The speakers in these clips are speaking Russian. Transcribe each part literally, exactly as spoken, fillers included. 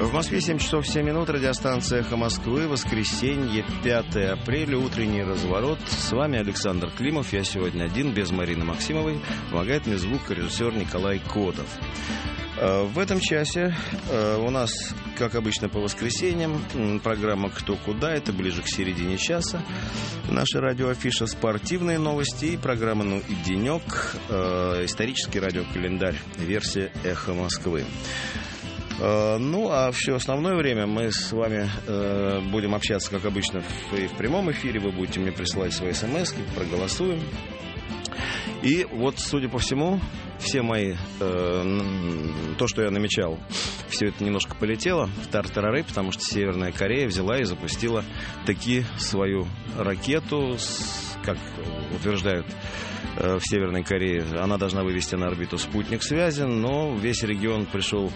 В Москве семь часов семь минут, радиостанция «Эхо Москвы», воскресенье, пятое апреля, утренний разворот. С вами Александр Климов, я сегодня один, без Марины Максимовой, помогает мне звукорежиссер Николай Котов. В этом часе у нас, как обычно по воскресеньям, программа «Кто куда», это ближе к середине часа. Наша радиоафиша «Спортивные новости» и программа «Ну и денек», исторический радиокалендарь, версия «Эхо Москвы». Ну, а все основное время мы с вами э, будем общаться, как обычно, в, в прямом эфире. Вы будете мне присылать свои смс-ки, проголосуем. И вот, судя по всему, все мои, э, то, что я намечал, все это немножко полетело в тартарары, потому что Северная Корея взяла и запустила таки свою ракету, с, как утверждают э, в Северной Корее, она должна вывести на орбиту спутник связи, но весь регион пришел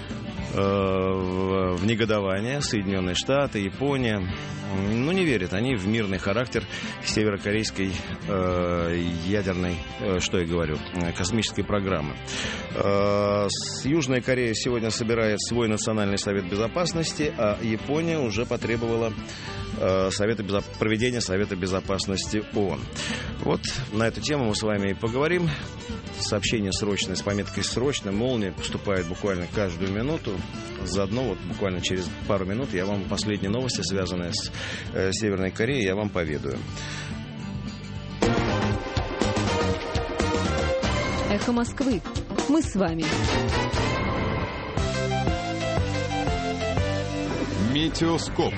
в негодование. Соединенные Штаты, Япония, ну, не верят они в мирный характер северокорейской э, ядерной, э, что я говорю, космической программы. Э, Южная Корея сегодня собирает свой национальный совет безопасности, а Япония уже потребовала э, совета безо... проведения Совета безопасности ООН. Вот на эту тему мы с вами и поговорим. Сообщение срочное с пометкой «Срочно», молния поступает буквально каждую минуту. Заодно вот буквально через пару минут я вам последние новости, связанные с э, Северной Кореей, я вам поведаю. Эхо Москвы. Мы с вами. Метеоскоп.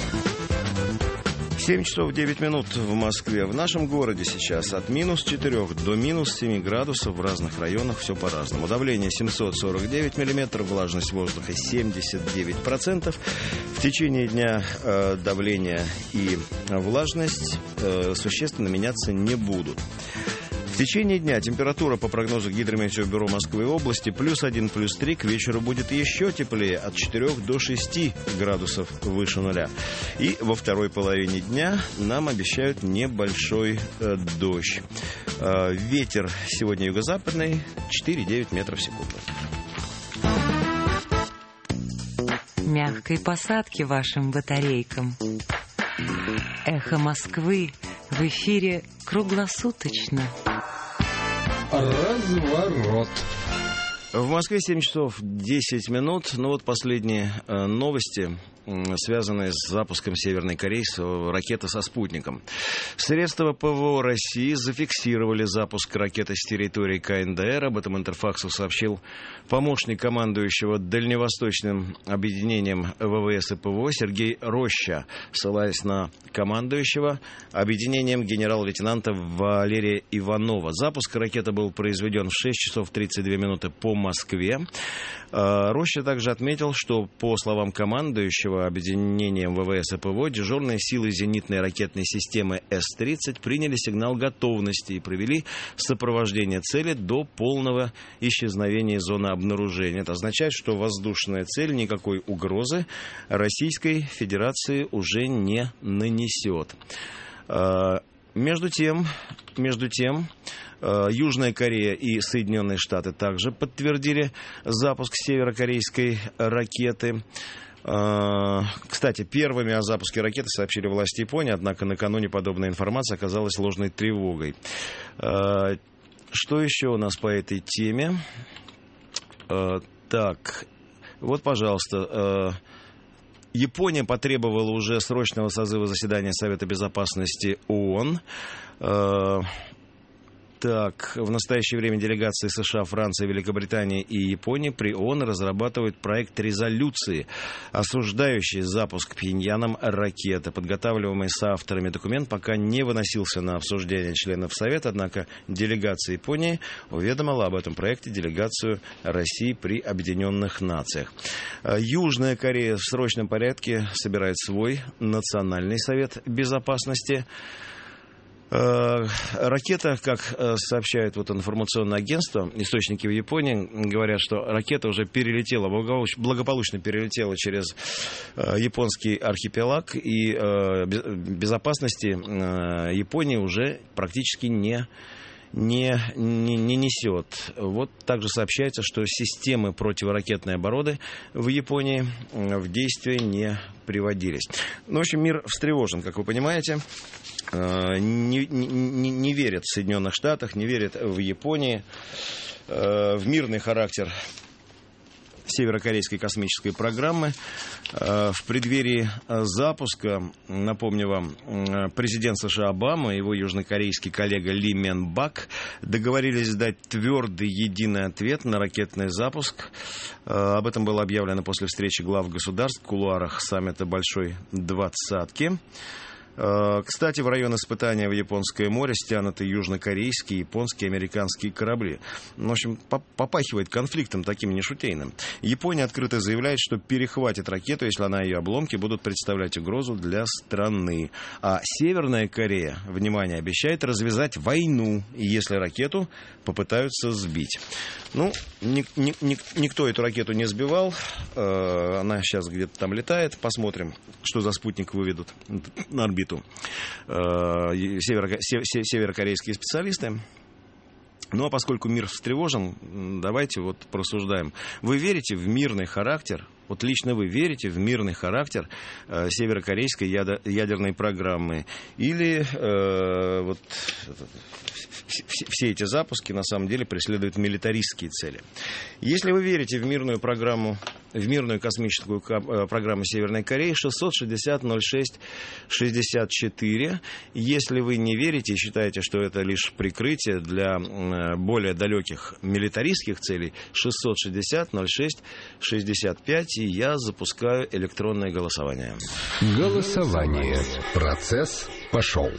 семь часов девять минут в Москве. В нашем городе сейчас от минус четырех до минус семи градусов в разных районах, все по-разному. Давление семьсот сорок девять миллиметров, влажность воздуха семьдесят девять процентов. В течение дня э, давление и влажность э, существенно меняться не будут. В течение дня температура по прогнозу Гидрометеобюро Москвы и области плюс один, плюс три. К вечеру будет еще теплее, от четырех до шести градусов выше нуля. И во второй половине дня нам обещают небольшой э, дождь. Э, ветер сегодня юго-западный четыре-девять метров в секунду. Мягкой посадки вашим батарейкам. Эхо Москвы в эфире круглосуточно. Разворот. В Москве семь часов десять минут. Ну вот последние э, новости, э, связанные с запуском Северной Кореи с, э, ракеты со спутником. Средства ПВО России зафиксировали запуск ракеты с территории КНДР. Об этом Интерфаксу сообщил помощник командующего Дальневосточным объединением ВВС и ПВО Сергей Роща, ссылаясь на командующего объединением генерал-лейтенанта Валерия Иванова. Запуск ракеты был произведен в шесть часов тридцать две минуты по Москве. Роща также отметил, что, по словам командующего объединением ВВС и ПВО, дежурные силы зенитной ракетной системы эс тридцать приняли сигнал готовности и провели сопровождение цели до полного исчезновения зоны обнаружения. Это означает, что воздушная цель никакой угрозы Российской Федерации уже не нанесет. Между тем, между тем, Южная Корея и Соединенные Штаты также подтвердили запуск северокорейской ракеты. Кстати, первыми о запуске ракеты сообщили власти Японии, однако накануне подобная информация оказалась ложной тревогой. Что еще у нас по этой теме? Так, вот, пожалуйста, Япония потребовала уже срочного созыва заседания Совета Безопасности ООН. Так, в настоящее время делегации США, Франции, Великобритании и Японии при ООН разрабатывают проект резолюции, осуждающий запуск Пхеньяном ракеты. Подготавливаемый соавторами документ пока не выносился на обсуждение членов Совета, однако делегация Японии уведомила об этом проекте делегацию России при Объединенных Нациях. Южная Корея в срочном порядке собирает свой национальный совет безопасности. Ракета, как сообщает вот информационное агентство, источники в Японии говорят, что ракета уже перелетела, благополучно перелетела через японский архипелаг, и безопасности Японии уже практически не не, не, не несет. Вот также сообщается, что системы противоракетной обороны в Японии в действие не приводились. Ну, в общем, мир встревожен, как вы понимаете. Не, не, не верят в Соединенных Штатах, не верят в Японии, в мирный характер северокорейской космической программы. В преддверии запуска, напомню вам, президент США Обама и его южнокорейский коллега Ли Мен Бак договорились дать твердый единый ответ на ракетный запуск. Об этом было объявлено после встречи глав государств в кулуарах саммита Большой Двадцатки. Кстати, в район испытания в Японское море стянуты южнокорейские, японские, американские корабли. В общем, попахивает конфликтом таким нешутейным. Япония открыто заявляет, что перехватит ракету, если она и ее обломки будут представлять угрозу для страны. А Северная Корея, внимание, обещает развязать войну, если ракету попытаются сбить. Ну, ни, ни, ни, никто эту ракету не сбивал. Она сейчас где-то там летает. Посмотрим, что за спутник выведут на орбиту Северо- северокорейские специалисты. Ну, а поскольку мир встревожен, давайте вот порассуждаем. Вы верите в мирный характер, вот лично вы верите в мирный характер э, северокорейской ядо- ядерной программы? Или э, вот все, все эти запуски на самом деле преследуют милитаристские цели? Если вы верите в мирную программу, в мирную космическую программу Северной Кореи, шестьсот шестьдесят ноль шесть шестьдесят четыре. Если вы не верите и считаете, что это лишь прикрытие для более далеких милитаристских целей, шестьсот шестьдесят ноль шесть шестьдесят пять, и я запускаю электронное голосование. Голосование. Процесс пошел.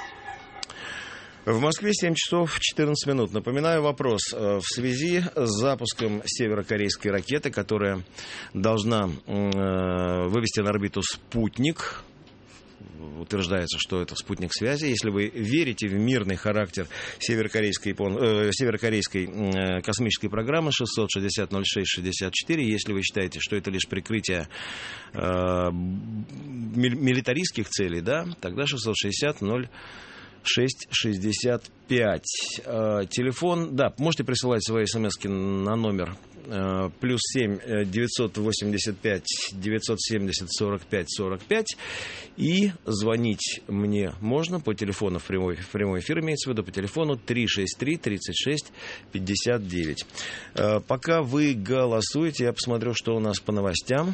В Москве семь часов четырнадцать минут. Напоминаю вопрос. В связи с запуском северокорейской ракеты, которая должна вывести на орбиту спутник, утверждается, что это спутник связи. Если вы верите в мирный характер северокорейской, э, северокорейской э, космической программы шестьсот шестьдесят ноль шесть шестьдесят четыре, если вы считаете, что это лишь прикрытие э, милитаристских целей, да, тогда шестьсот шестьдесят ноль шесть шестьдесят пять. Э, телефон, да, можете присылать свои смски на номер э, плюс семь девятьсот восемьдесят пять девятьсот семьдесят сорок пять сорок пять, и звонить мне можно по телефону в прямой, в прямой эфир, имеется в виду по телефону три шесть три тридцать шесть пятьдесят девять. Э, пока вы голосуете, я посмотрю, что у нас по новостям.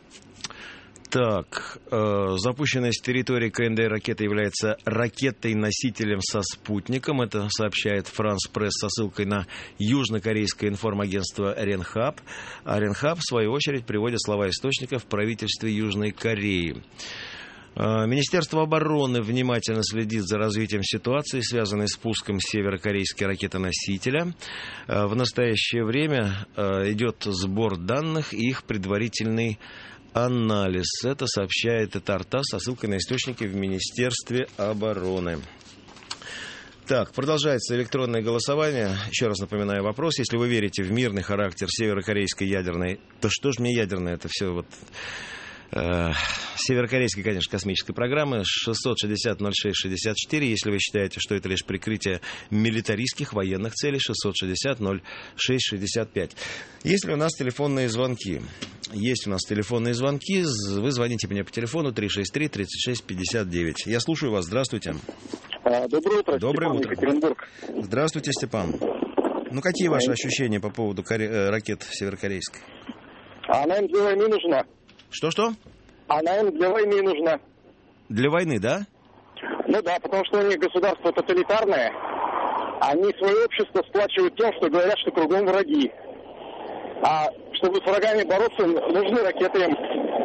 Так, э, запущенная с территории КНДР ракета является ракетой-носителем со спутником. Это сообщает France Press со ссылкой на южнокорейское информагентство Ренхап. А Ренхап, в свою очередь, приводит слова источников в правительстве Южной Кореи. Министерство обороны внимательно следит за развитием ситуации, связанной с пуском северокорейской ракеты-носителя. В настоящее время идет сбор данных и их предварительный анализ. Это сообщает ТАРТАСС со ссылкой на источники в Министерстве обороны. Так, продолжается электронное голосование. Еще раз напоминаю вопрос. Если вы верите в мирный характер северокорейской ядерной... То что же мне ядерное? Это все вот... Э, северокорейской, конечно, космической программы шестьсот шестьдесят ноль шесть шестьдесят четыре. Если вы считаете, что это лишь прикрытие милитаристских военных целей, шестьсот шестьдесят ноль шесть шестьдесят пять. Есть ли у нас телефонные звонки? Есть у нас телефонные звонки. Вы звоните мне по телефону три шесть три тридцать шесть пятьдесят девять. Я слушаю вас. Здравствуйте. Доброе утро. Доброе Степан, утро. Екатеринбург. Здравствуйте, Степан. Ну, какие ваши ощущения по поводу коре... ракет северокорейской? Она им для войны нужна. Что-что? Она им для войны нужна. Для войны, да? Ну да, потому что у них государство тоталитарное. Они свое общество сплачивают тем, что говорят, что кругом враги. А чтобы с врагами бороться, нужны ракеты им.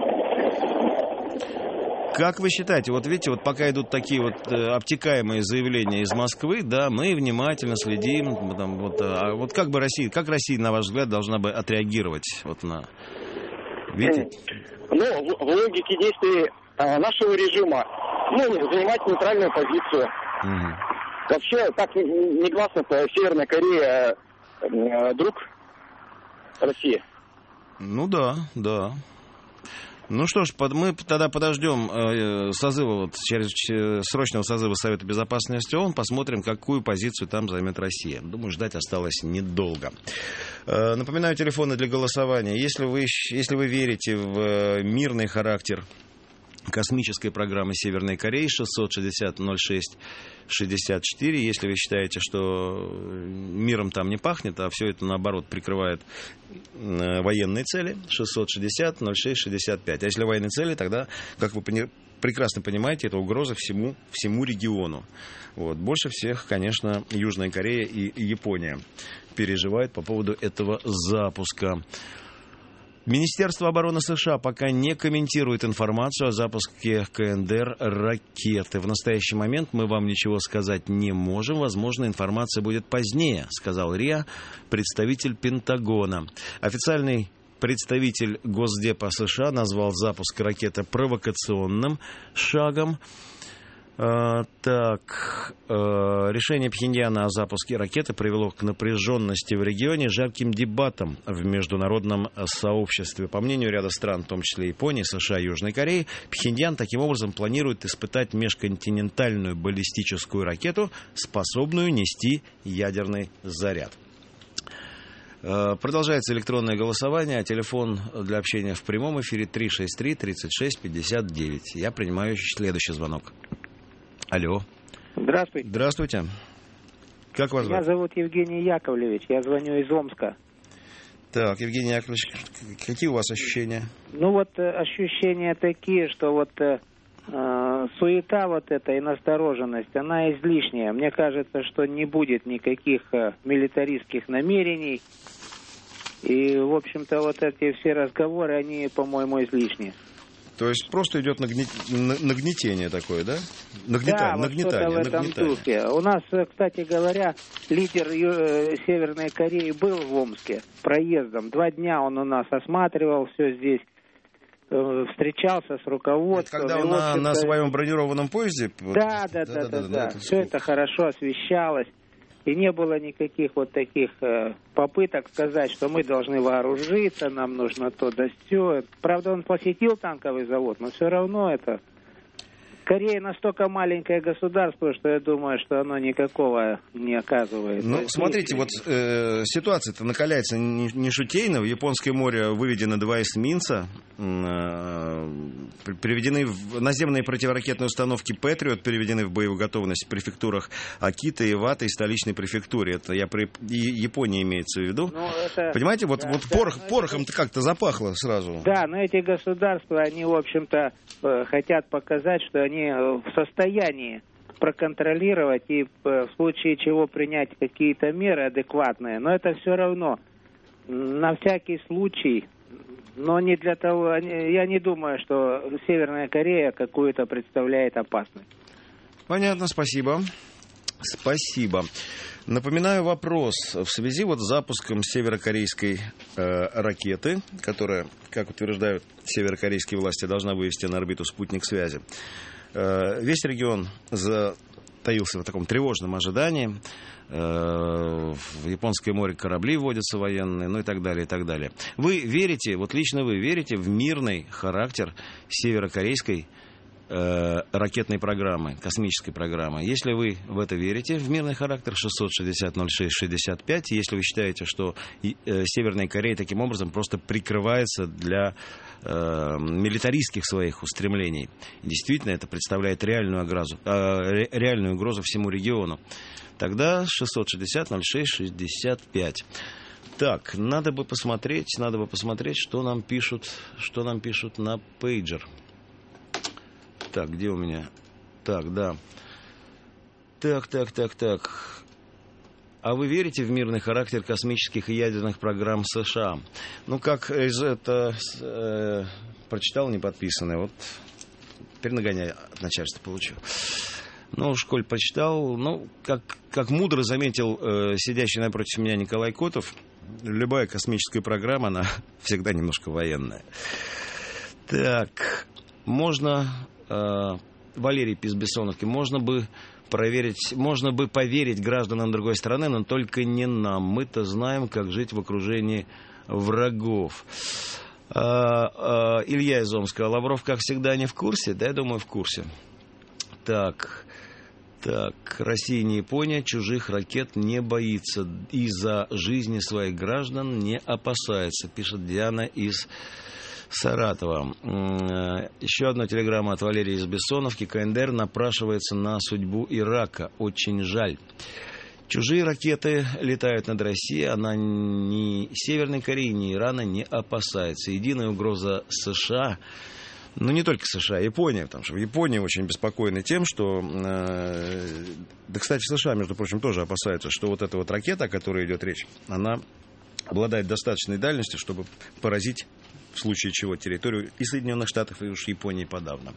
Как вы считаете, вот видите, вот пока идут такие вот э, обтекаемые заявления из Москвы, да, мы внимательно следим, там, вот, а вот как бы Россия, как Россия, на ваш взгляд, должна бы отреагировать вот на... Видите? Ну, в, в логике действий э, нашего режима, ну, занимать нейтральную позицию. Угу. Вообще, так негласно-то Северная Корея э, друг России. Ну да, да. Ну что ж, под, мы тогда подождем э, созыва, вот, через, э, срочного созыва Совета Безопасности ООН, посмотрим, какую позицию там займет Россия. Думаю, ждать осталось недолго. Э, напоминаю, телефоны для голосования. Если вы, если вы верите в э, мирный характер космической программы Северной Кореи, шестьсот шестьдесят ноль шесть шестьдесят четыре. Если вы считаете, что миром там не пахнет, а все это, наоборот, прикрывает военные цели, шестьсот шестьдесят ноль шесть шестьдесят пять. А если военные цели, тогда, как вы прекрасно понимаете, это угроза всему, всему региону. Вот. Больше всех, конечно, Южная Корея и Япония переживают по поводу этого запуска. Министерство обороны США пока не комментирует информацию о запуске КНДР ракеты. В настоящий момент мы вам ничего сказать не можем. Возможно, информация будет позднее, сказал РИА, представитель Пентагона. Официальный представитель Госдепа США назвал запуск ракеты провокационным шагом. Uh, так, uh, решение Пхеньяна о запуске ракеты привело к напряженности в регионе, жарким дебатам в международном сообществе. По мнению ряда стран, в том числе Японии, США и Южной Кореи, Пхеньян таким образом планирует испытать межконтинентальную баллистическую ракету, способную нести ядерный заряд. Uh, продолжается электронное голосование. Телефон для общения в прямом эфире три шесть три тридцать шесть пятьдесят девять. Я принимаю следующий звонок. Алло. Здравствуйте. Здравствуйте. Как вас зовут? Меня зовут Евгений Яковлевич, я звоню из Омска. Так, Евгений Яковлевич, какие у вас ощущения? Ну вот ощущения такие, что вот э, суета вот эта и настороженность, она излишняя. Мне кажется, что не будет никаких э, милитаристских намерений. И, в общем-то, вот эти все разговоры, они, по-моему, излишние. То есть просто идет нагне... нагнетение такое, да? Нагнета... Да, вот Нагнетание, что-то в этом нагнетание. духе. У нас, кстати говоря, лидер Ю... Северной Кореи был в Омске проездом. Два дня он у нас осматривал все здесь, встречался с руководством. Это когда он на, на своем бронированном поезде? Да, да, да, да, да. да, да. да. Это все это хорошо освещалось. И не было никаких вот таких э, попыток сказать, что мы должны вооружиться, нам нужно то да сё. Правда, он посетил танковый завод, но все равно это... Корея настолько маленькое государство, что я думаю, что оно никакого не оказывает. Ну, смотрите, вот э, ситуация-то накаляется не, не шутейно. В Японское море выведены два эсминца, э, приведены в наземные противоракетные установки «Патриот», переведены в боевую готовность в префектурах Акита, Ивата и столичной префектуре. Это я при Японии имеется в виду. Ну, это... Понимаете, вот, да, вот да, порох, порохом-то это... как-то запахло сразу. Да, но эти государства, они, в общем-то, э, хотят показать, что они в состоянии проконтролировать и в случае чего принять какие-то меры адекватные. Но это все равно на всякий случай, но не для того, я не думаю, что Северная Корея какую-то представляет опасность. Понятно, спасибо. Спасибо. Напоминаю вопрос в связи вот с запуском северокорейской э, ракеты, которая, как утверждают северокорейские власти, должна вывести на орбиту спутник связи. Э, весь регион затаился в таком тревожном ожидании. Э, в Японское море корабли вводятся военные, ну и так далее, и так далее. Вы верите, вот лично вы верите в мирный характер северокорейской ракетной программы, космической программы. Если вы в это верите, в мирный характер, шестьсот шестьдесят ноль шесть шестьдесят пять. Если вы считаете, что Северная Корея таким образом просто прикрывается для э, милитаристских своих устремлений, действительно это представляет реальную угрозу, э, реальную угрозу всему региону, тогда шестьсот шестьдесят ноль шесть шестьдесят пять. Так, надо бы посмотреть, надо бы посмотреть, что нам пишут, что нам пишут на пейджер. Так, где у меня? Так, да. Так, так, так, так. А вы верите в мирный характер космических и ядерных программ США? Ну, как из это э, прочитал неподписанное, вот теперь нагоняй от начальства получил. Ну, в школе прочитал, ну, как, как мудро заметил э, сидящий напротив меня Николай Котов, любая космическая программа, она всегда немножко военная. Так, можно... Валерий Пизбессоновки, можно бы проверить, можно бы поверить гражданам другой страны, но только не нам. Мы-то знаем, как жить в окружении врагов. А, а, Илья из Омска. Лавров, как всегда, не в курсе? Да, я думаю, в курсе. Так... Так, Россия не Япония, чужих ракет не боится и за жизни своих граждан не опасается, пишет Диана из Саратова. Еще одна телеграмма от Валерия из Бессоновки. КНДР напрашивается на судьбу Ирака. Очень жаль. Чужие ракеты летают над Россией, она ни Северной Кореи, ни Ирана не опасается. Единая угроза США... Ну, не только США, Япония, потому что в Японии очень беспокойны тем, что... Э, да, кстати, США, между прочим, тоже опасаются, что вот эта вот ракета, о которой идет речь, она обладает достаточной дальностью, чтобы поразить, в случае чего, территорию и Соединенных Штатов, и уж Японии подавно.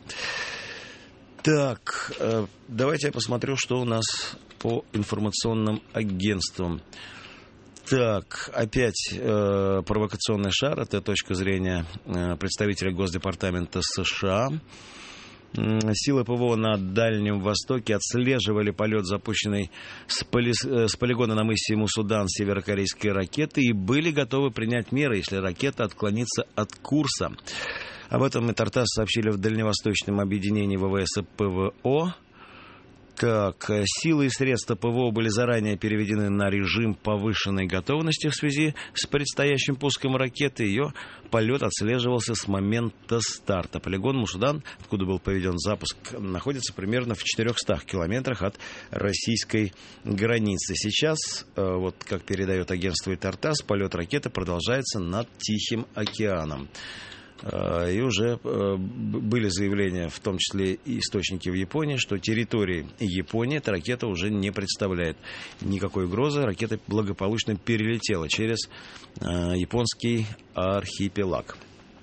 Так, э, давайте я посмотрю, что у нас по информационным агентствам. Так, опять э, провокационный шар. Это точка зрения э, представителя Госдепартамента США. Силы ПВО на Дальнем Востоке отслеживали полет, запущенный с, поли... с полигона на мысе Мусудан северокорейской ракеты, и были готовы принять меры, если ракета отклонится от курса. Об этом и Тартас сообщили в Дальневосточном объединении ВВС и ПВО. Так, силы и средства ПВО были заранее переведены на режим повышенной готовности в связи с предстоящим пуском ракеты. Ее полет отслеживался с момента старта. Полигон Мусудан, откуда был проведен запуск, находится примерно в четырехстах километрах от российской границы. Сейчас, вот как передает агентство Тартас, полет ракеты продолжается над Тихим океаном. И уже были заявления, в том числе и источники в Японии, что территории Японии эта ракета уже не представляет никакой угрозы. Ракета благополучно перелетела через японский архипелаг.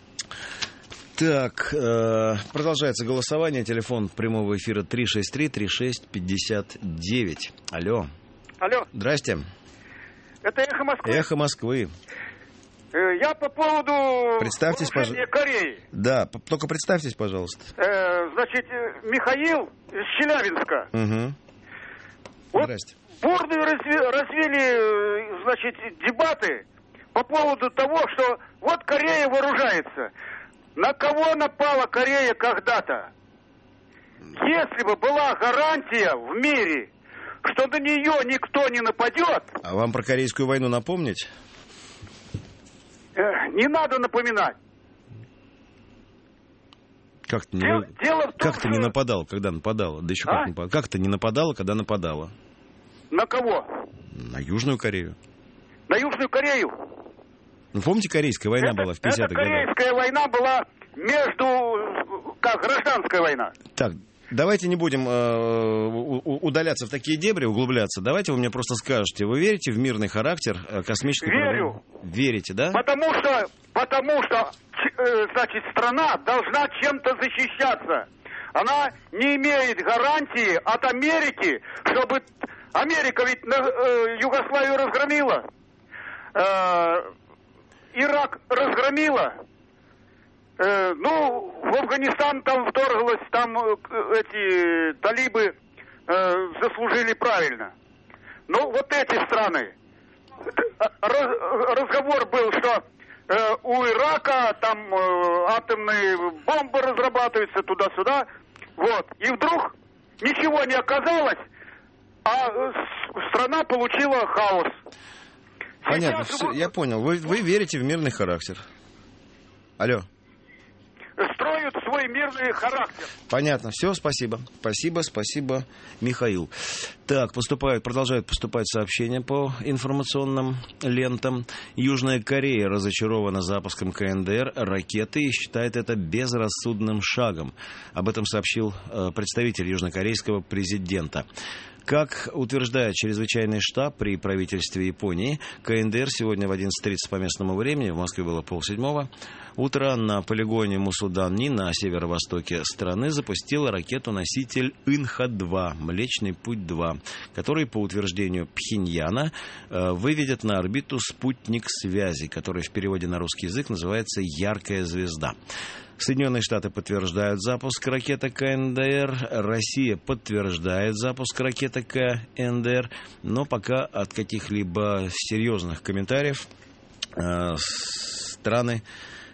Так, продолжается голосование. Телефон прямого эфира три шесть три три шесть пятьдесят девять. Алло. Алло. Здрасте. Это «Эхо Москвы». «Эхо Москвы». Я по поводу представьтесь, вооружения пож... Кореи. Да, только представьтесь, пожалуйста. Э, значит, Михаил из Челябинска. Угу. Вот Здрасте. бурную разве... развели, значит, дебаты по поводу того, что вот Корея вооружается. На кого напала Корея когда-то? Если бы была гарантия в мире, что на нее никто не нападет... А вам про Корейскую войну напомнить? Не надо напоминать. Как-то не, дело, дело в том, как-то что... не нападала, когда нападала. Да еще а? как нападала. Как-то не нападала, когда нападала. На кого? На Южную Корею. На Южную Корею? Ну, помните, Корейская война это, была в пятидесятых годах? Корейская война была между... Как, гражданская война. Так, давайте не будем э, удаляться в такие дебри, углубляться. Давайте вы мне просто скажете, вы верите в мирный характер космической программы? Верю. Верите, да? Потому что, потому что, значит, страна должна чем-то защищаться. Она не имеет гарантии от Америки, чтобы... Америка ведь э, Югославию разгромила. Э, Ирак разгромила. Э, ну, в Афганистан там вторглась, там э, эти талибы э, заслужили правильно. Но вот эти страны... Раз, разговор был, что э, у Ирака там э, атомные бомбы разрабатываются туда-сюда. Вот. И вдруг ничего не оказалось, а э, страна получила хаос. Понятно, Сейчас... все, я понял. Вы, вы верите в мирный характер. Алло. Строят свой мирный характер. Понятно, все, спасибо. Спасибо, спасибо, Михаил. Так, поступают, продолжают поступать сообщения по информационным лентам. Южная Корея разочарована запуском КНДР ракеты и считает это безрассудным шагом. Об этом сообщил э, представитель южнокорейского президента. Как утверждает чрезвычайный штаб при правительстве Японии, КНДР сегодня в одиннадцать тридцать по местному времени, в Москве было полседьмого, утра на полигоне Мусудан-Ни на северо-востоке страны запустила ракету-носитель Инха два, Млечный Путь-два, который, по утверждению Пхеньяна, выведет на орбиту спутник связи, который в переводе на русский язык называется «Яркая звезда». Соединенные Штаты подтверждают запуск ракеты КНДР, Россия подтверждает запуск ракеты КНДР, но пока от каких-либо серьезных комментариев э, страны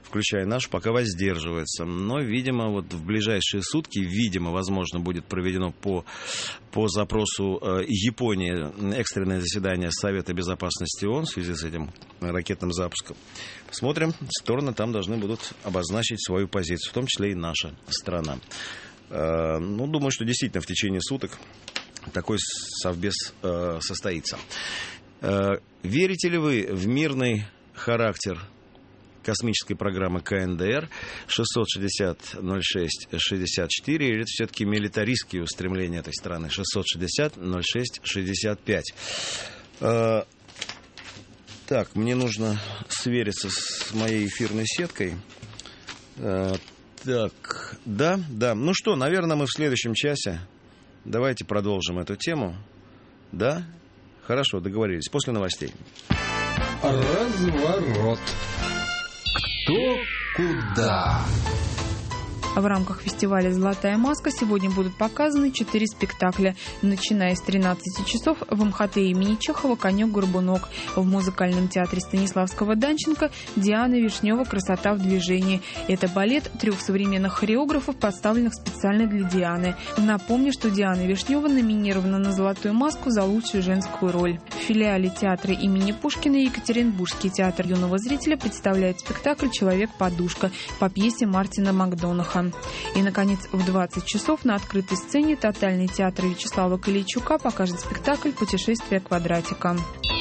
включая нашу, пока воздерживаются. Но, видимо, вот в ближайшие сутки, видимо, возможно, будет проведено по, по запросу э, Японии экстренное заседание Совета Безопасности ООН в связи с этим ракетным запуском. Посмотрим, стороны там должны будут обозначить свою позицию, в том числе и наша страна. Э, ну, думаю, что действительно в течение суток такой совбез э, состоится. Э, верите ли вы в мирный характер космической программы ка эн дэ эр шестьсот шестьдесят ноль шесть шестьдесят четыре, или это все-таки милитаристские устремления этой страны шестьсот шестьдесят ноль шесть шестьдесят пять? Э, так, мне нужно свериться с моей эфирной сеткой. Э, так, да, да. Ну что, наверное, мы в следующем часе. Давайте продолжим эту тему. Да? Хорошо, договорились. После новостей. Разворот. Кто куда? В рамках фестиваля «Золотая маска» сегодня будут показаны четыре спектакля. Начиная с тринадцати часов в эм ха тэ имени Чехова «Конек-горбунок». В музыкальном театре Станиславского Данченко «Диана Вишнева. Красота в движении». Это балет трех современных хореографов, поставленных специально для Дианы. Напомню, что Диана Вишнева номинирована на «Золотую маску» за лучшую женскую роль. В филиале театра имени Пушкина Екатеринбургский театр юного зрителя представляет спектакль «Человек-подушка» по пьесе Мартина Макдонаха. И, наконец, в двадцать часов на открытой сцене Тотальный театр Вячеслава Калейчука покажет спектакль «Путешествие квадратика».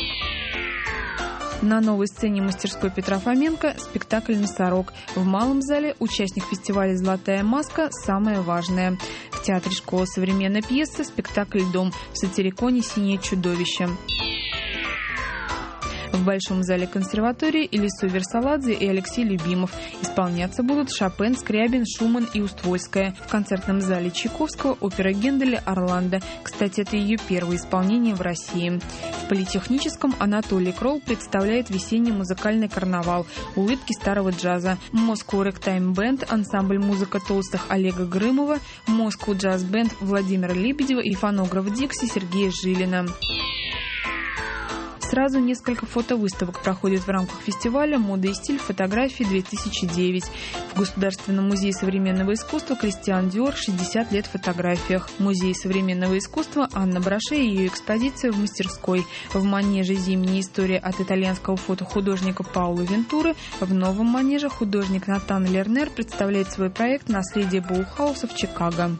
На новой сцене мастерской Петра Фоменко спектакль «Носорог». В малом зале участник фестиваля «Золотая маска» «Самое важное». В театре «Школа современной пьесы» спектакль «Дом» в сатириконе «Синее чудовище». В Большом зале консерватории Элису Версаладзе и Алексей Любимов. Исполняться будут Шопен, Скрябин, Шуман и Уствольская. В концертном зале Чайковского опера Генделя «Орландо». Кстати, это ее первое исполнение в России. В Политехническом Анатолий Кролл представляет весенний музыкальный карнавал «Улыбки старого джаза». Moscow Ragtime Band, ансамбль «Музыка толстых» Олега Грымова, Moscow Jazz Band Владимира Лебедева и фонограф Дикси Сергея Жилина. Сразу несколько фотовыставок проходят в рамках фестиваля «Мода и стиль. Фотографии-две тысячи девять». В Государственном музее современного искусства Кристиан Диор шестьдесят лет в фотографиях. В Музее современного искусства Анна Браше и ее экспозиция в мастерской. В манеже «Зимняя история» от итальянского фотохудожника Пауло Вентуры. В новом манеже художник Натан Лернер представляет свой проект «Наследие Баухауса» в Чикаго.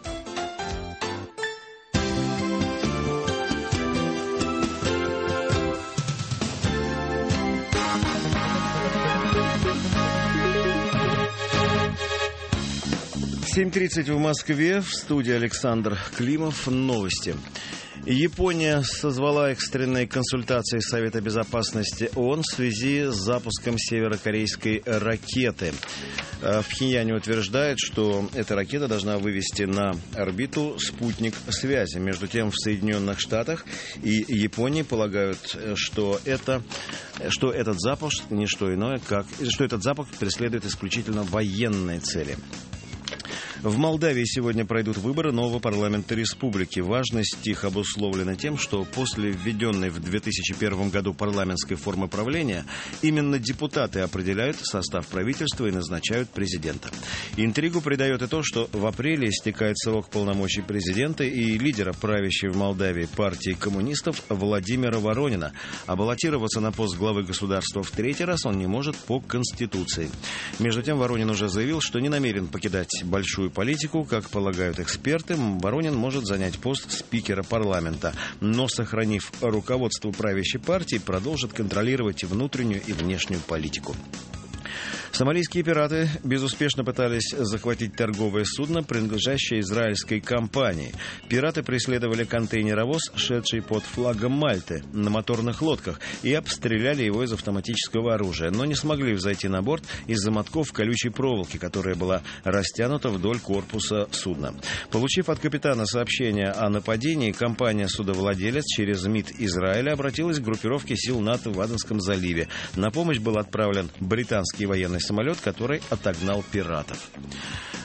семь тридцать в Москве, в студии Александр Климов. Новости. Япония созвала экстренные консультации Совета Безопасности ООН в связи с запуском северокорейской ракеты. В Пхеньяне утверждают, что эта ракета должна вывести на орбиту спутник связи. Между тем, в Соединенных Штатах и Японии полагают, что, это, что этот запуск не что иное, как, что этот запуск преследует исключительно военные цели. В Молдавии сегодня пройдут выборы нового парламента республики. Важность их обусловлена тем, что после введенной в две тысячи первом году парламентской формы правления именно депутаты определяют состав правительства и назначают президента. Интригу придает и то, что в апреле истекает срок полномочий президента и лидера правящей в Молдавии партии коммунистов Владимира Воронина. А баллотироваться на пост главы государства в третий раз он не может по Конституции. Между тем, Воронин уже заявил, что не намерен покидать большую политику. Как полагают эксперты, Воронин может занять пост спикера парламента, но, сохранив руководство правящей партии, продолжит контролировать и внутреннюю, и внешнюю политику. Сомалийские пираты безуспешно пытались захватить торговое судно, принадлежащее израильской компании. Пираты преследовали контейнеровоз, шедший под флагом Мальты, на моторных лодках, и обстреляли его из автоматического оружия, но не смогли взойти на борт из-за мотков колючей проволоки, которая была растянута вдоль корпуса судна. Получив от капитана сообщение о нападении, компания-судовладелец через МИД Израиля обратилась к группировке сил НАТО в Аденском заливе. На помощь был отправлен британский военный самолет, который отогнал пиратов.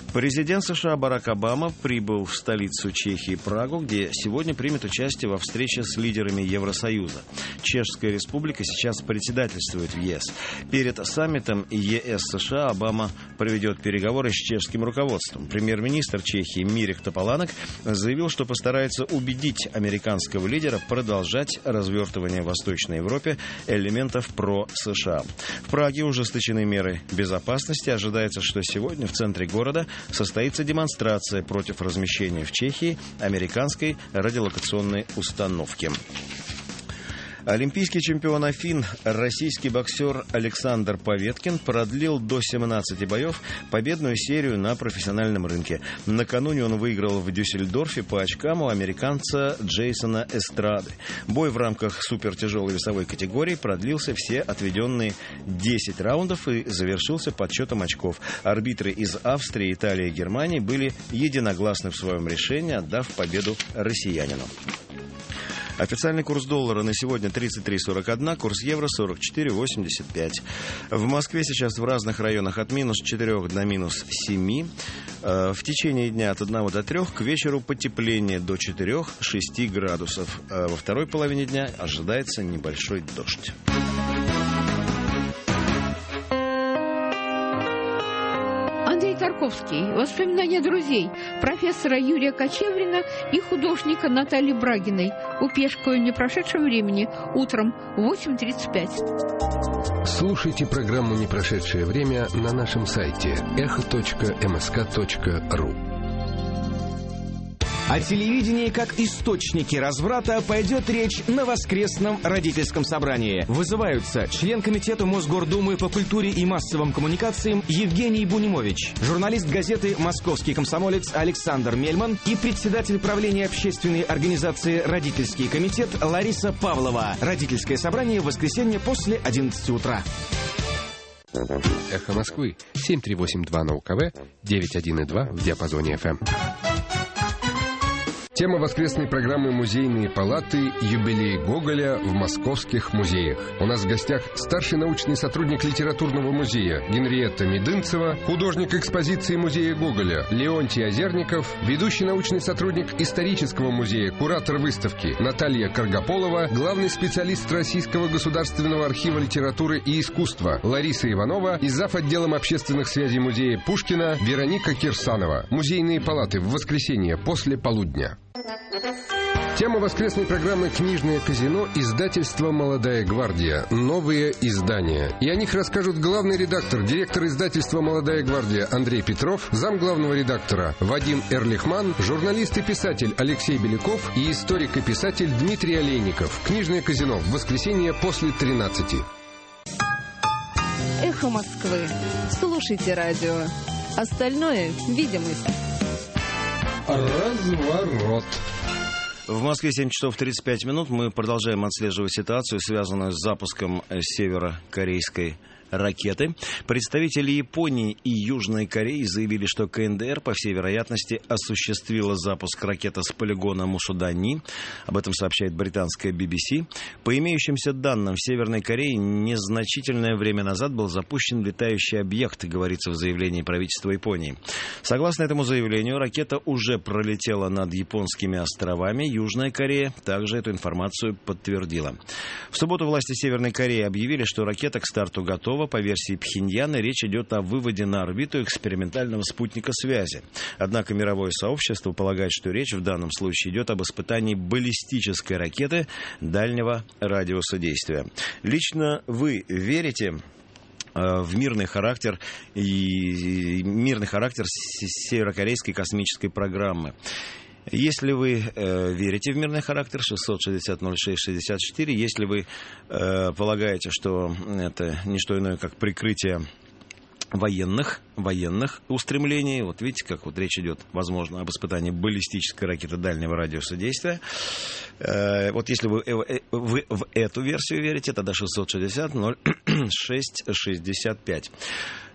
Президент США Барак Обама прибыл в столицу Чехии Прагу, где сегодня примет участие во встрече с лидерами Евросоюза. Чешская республика сейчас председательствует в ЕС. Перед саммитом ЕС-США Обама проведет переговоры с чешским руководством. Премьер-министр Чехии Мирек Тополанек заявил, что постарается убедить американского лидера продолжать развертывание в Восточной Европе элементов про-США. В Праге ужесточены меры безопасности. Ожидается, что сегодня в центре города состоится демонстрация против размещения в Чехии американской радиолокационной установки. Олимпийский чемпион Афин, российский боксер Александр Поветкин продлил до семнадцати боев победную серию на профессиональном рынке. Накануне он выиграл в Дюссельдорфе по очкам у американца Джейсона Эстрады. Бой в рамках супертяжелой весовой категории продлился все отведенные десять раундов и завершился подсчетом очков. Арбитры из Австрии, Италии и Германии были единогласны в своем решении, отдав победу россиянину. Официальный курс доллара на сегодня тридцать три сорок один, курс евро сорок четыре восемьдесят пять. В Москве сейчас в разных районах от минус четырех до минус семи. В течение дня от одного до трех, к вечеру потепление до четырёх-шести градусов. Во второй половине дня ожидается небольшой дождь. Тарковский. Воспоминания друзей профессора Юрия Кочеврина и художника Натальи Брагиной у Пешкова в непрошедшем времени утром в восемь тридцать пять. Слушайте программу «Непрошедшее время» на нашем сайте эхо точка эм эс ка точка ру. О телевидении как источнике разврата пойдет речь на воскресном родительском собрании. Вызываются член комитета Мосгордумы по культуре и массовым коммуникациям Евгений Бунимович, журналист газеты «Московский комсомолец» Александр Мельман и председатель правления общественной организации «Родительский комитет» Лариса Павлова. Родительское собрание в воскресенье после одиннадцати утра. Эхо Москвы семь три восемь два на УКВ, девять один и два в диапазоне эф эм. Тема воскресной программы «Музейные палаты. Юбилей Гоголя в московских музеях». У нас в гостях старший научный сотрудник литературного музея Генриетта Медынцева, художник экспозиции музея Гоголя Леонтий Озерников, ведущий научный сотрудник исторического музея, куратор выставки Наталья Каргополова, главный специалист Российского государственного архива литературы и искусства Лариса Иванова и зав. Отделом общественных связей музея Пушкина Вероника Кирсанова. Музейные палаты в воскресенье после полудня. Тема воскресной программы «Книжное казино», издательство «Молодая гвардия». Новые издания. И о них расскажут главный редактор, директор издательства «Молодая гвардия» Андрей Петров, замглавного редактора Вадим Эрлихман, журналист и писатель Алексей Беляков и историк и писатель Дмитрий Олейников. «Книжное казино» в воскресенье после тринадцати. Эхо Москвы. Слушайте радио. Остальное – видимость. Разворот. В Москве семь часов тридцать пять минут. Мы продолжаем отслеживать ситуацию, связанную с запуском северокорейской ракеты. Представители Японии и Южной Кореи заявили, что ка эн дэ эр, по всей вероятности, осуществила запуск ракеты с полигона Мусудани. Об этом сообщает британская би би си. По имеющимся данным, в Северной Корее незначительное время назад был запущен летающий объект, говорится в заявлении правительства Японии. Согласно этому заявлению, ракета уже пролетела над японскими островами. Южная Корея также эту информацию подтвердила. В субботу власти Северной Кореи объявили, что ракета к старту готова. По версии Пхеньяна, речь идет о выводе на орбиту экспериментального спутника связи. Однако мировое сообщество полагает, что речь в данном случае идет об испытании баллистической ракеты дальнего радиуса действия. Лично вы верите в мирный характер и мирный характер северокорейской космической программы? Если вы э, верите в мирный характер, шестьсот шестьдесят ноль шесть шестьдесят четыре, если вы э, полагаете, что это не что иное, как прикрытие военных, военных устремлений, вот видите, как вот речь идет, возможно, об испытании баллистической ракеты дальнего радиуса действия. Э, вот если вы, э, вы в эту версию верите, тогда шестьсот шестьдесят ноль шесть шестьдесят пять.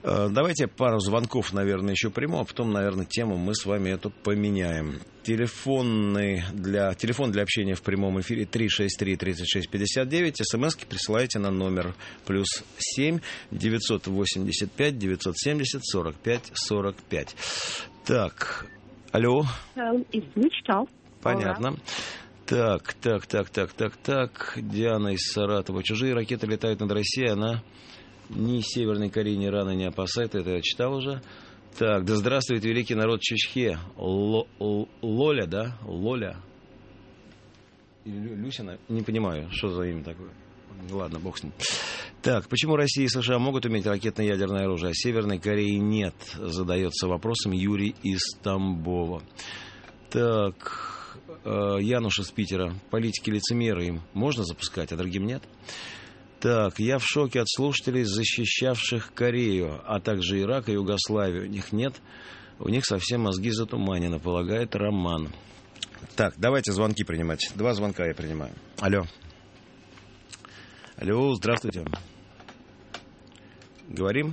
Давайте пару звонков, наверное, еще приму, а потом, наверное, тему мы с вами эту поменяем. Телефонный для, телефон для общения в прямом эфире три шесть три тридцать шесть пятьдесят девять. СМСки присылайте на номер плюс семь девятьсот восемьдесят пять девятьсот семьдесят сорок пять сорок пять. Так, алло. Понятно. Так, так, так, так, так, так. Диана из Саратова. Чужие ракеты летают над Россией, она ни Северной Кореи, ни Ирана не опасает. Это я читал уже. Так, да здравствует великий народ Чечхе. Л- Л- Лоля, да? Лоля. Или Люсина? Не понимаю, что за имя такое. Ладно, бог с ним. Так, почему Россия и США могут иметь ракетно-ядерное оружие, а Северной Кореи нет? Задается вопросом Юрий из Тамбова. Так... Януш из Питера. Политики-лицемеры, им можно запускать, а другим нет? Так, я в шоке от слушателей, защищавших Корею, а также Ирак и Югославию. У них нет, у них совсем мозги затуманены, полагает Роман. Так, давайте звонки принимать. Два звонка я принимаю. Алло. Алло, здравствуйте. Говорим?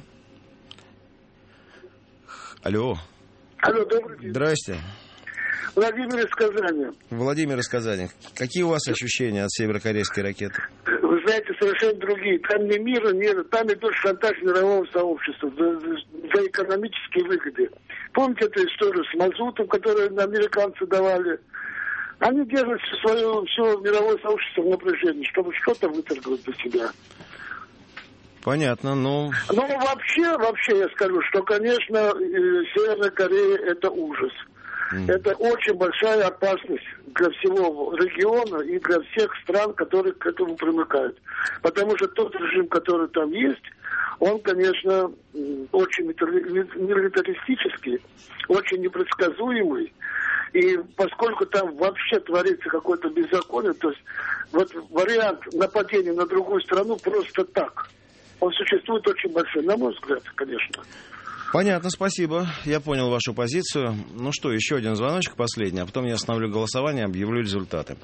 Алло. Алло, добрый день. Здрасте. Владимир из Казани. Владимир из Казани. Какие у вас ощущения от северокорейской ракеты? Вы знаете, совершенно другие. Там не мира, нет. Там идет шантаж мирового сообщества за, за, за экономические выгоды. Помните эту историю с мазутом, которую американцы давали? Они держат все, свое, все мировое сообщество в напряжении, чтобы что-то выторговать для себя. Понятно, но... Ну, вообще, вообще я скажу, что, конечно, Северная Корея – это ужас. Это очень большая опасность для всего региона и для всех стран, которые к этому примыкают. Потому что тот режим, который там есть, он, конечно, очень милитаристический, очень непредсказуемый. И поскольку там вообще творится какое-то беззаконие, то есть вот вариант нападения на другую страну просто так, он существует очень большой, на мой взгляд, конечно. Понятно, спасибо. Я понял вашу позицию. Ну что, еще один звоночек последний, а потом я остановлю голосование, объявлю результаты.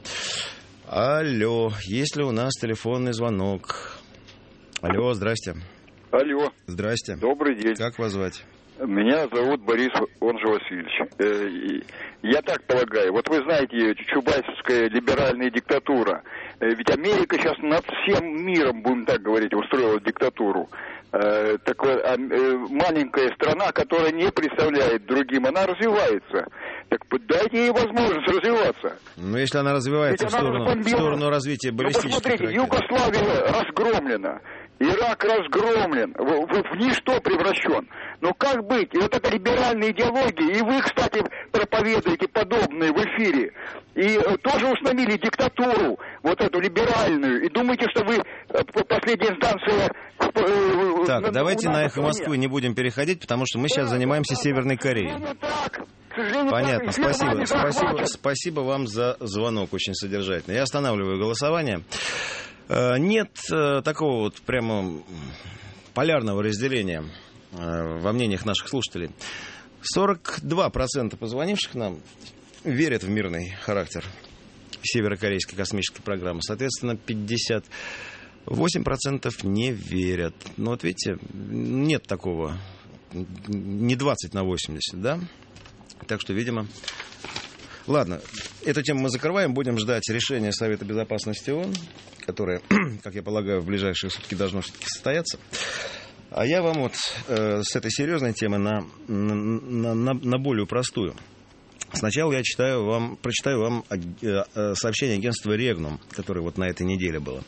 Алло, есть ли у нас телефонный звонок? Алло, здрасте. Алло. Здрасте. Добрый день. Как вас звать? Меня зовут Борис, он же Васильевич. Я так полагаю, вот вы знаете, чубайсовская либеральная диктатура. Ведь Америка сейчас над всем миром, будем так говорить, устроила диктатуру. Такая маленькая страна, которая не представляет другим, она развивается. Так дайте ей возможность развиваться. Ну, если она развивается в сторону, в сторону развития баллистических ракет. Ну, посмотрите, Югославия разгромлена. Ирак разгромлен, в, в, в ничто превращен. Но как быть? И вот эта либеральная идеология, и вы, кстати, проповедуете подобные в эфире, и э, тоже установили диктатуру, вот эту либеральную, и думаете, что вы э, последняя инстанция... Э, так, на, давайте на «Эхо Москвы» не будем переходить, потому что мы сейчас да, занимаемся да, Северной Кореей. Понятно, спасибо, спасибо, спасибо вам за звонок, очень содержательный. Я останавливаю голосование. Нет такого вот прямо полярного разделения во мнениях наших слушателей. сорок два процента позвонивших нам верят в мирный характер северокорейской космической программы. Соответственно, пятьдесят восемь процентов не верят. Но вот видите, нет такого, не двадцать на восемьдесят, да? Так что, видимо... Ладно, эту тему мы закрываем, будем ждать решения Совета Безопасности ООН, которое, как я полагаю, в ближайшие сутки должно все-таки состояться. А я вам вот э, с этой серьезной темы на, на, на, на более простую. Сначала я читаю вам, прочитаю вам э, сообщение агентства «Регнум», которое вот на этой неделе было.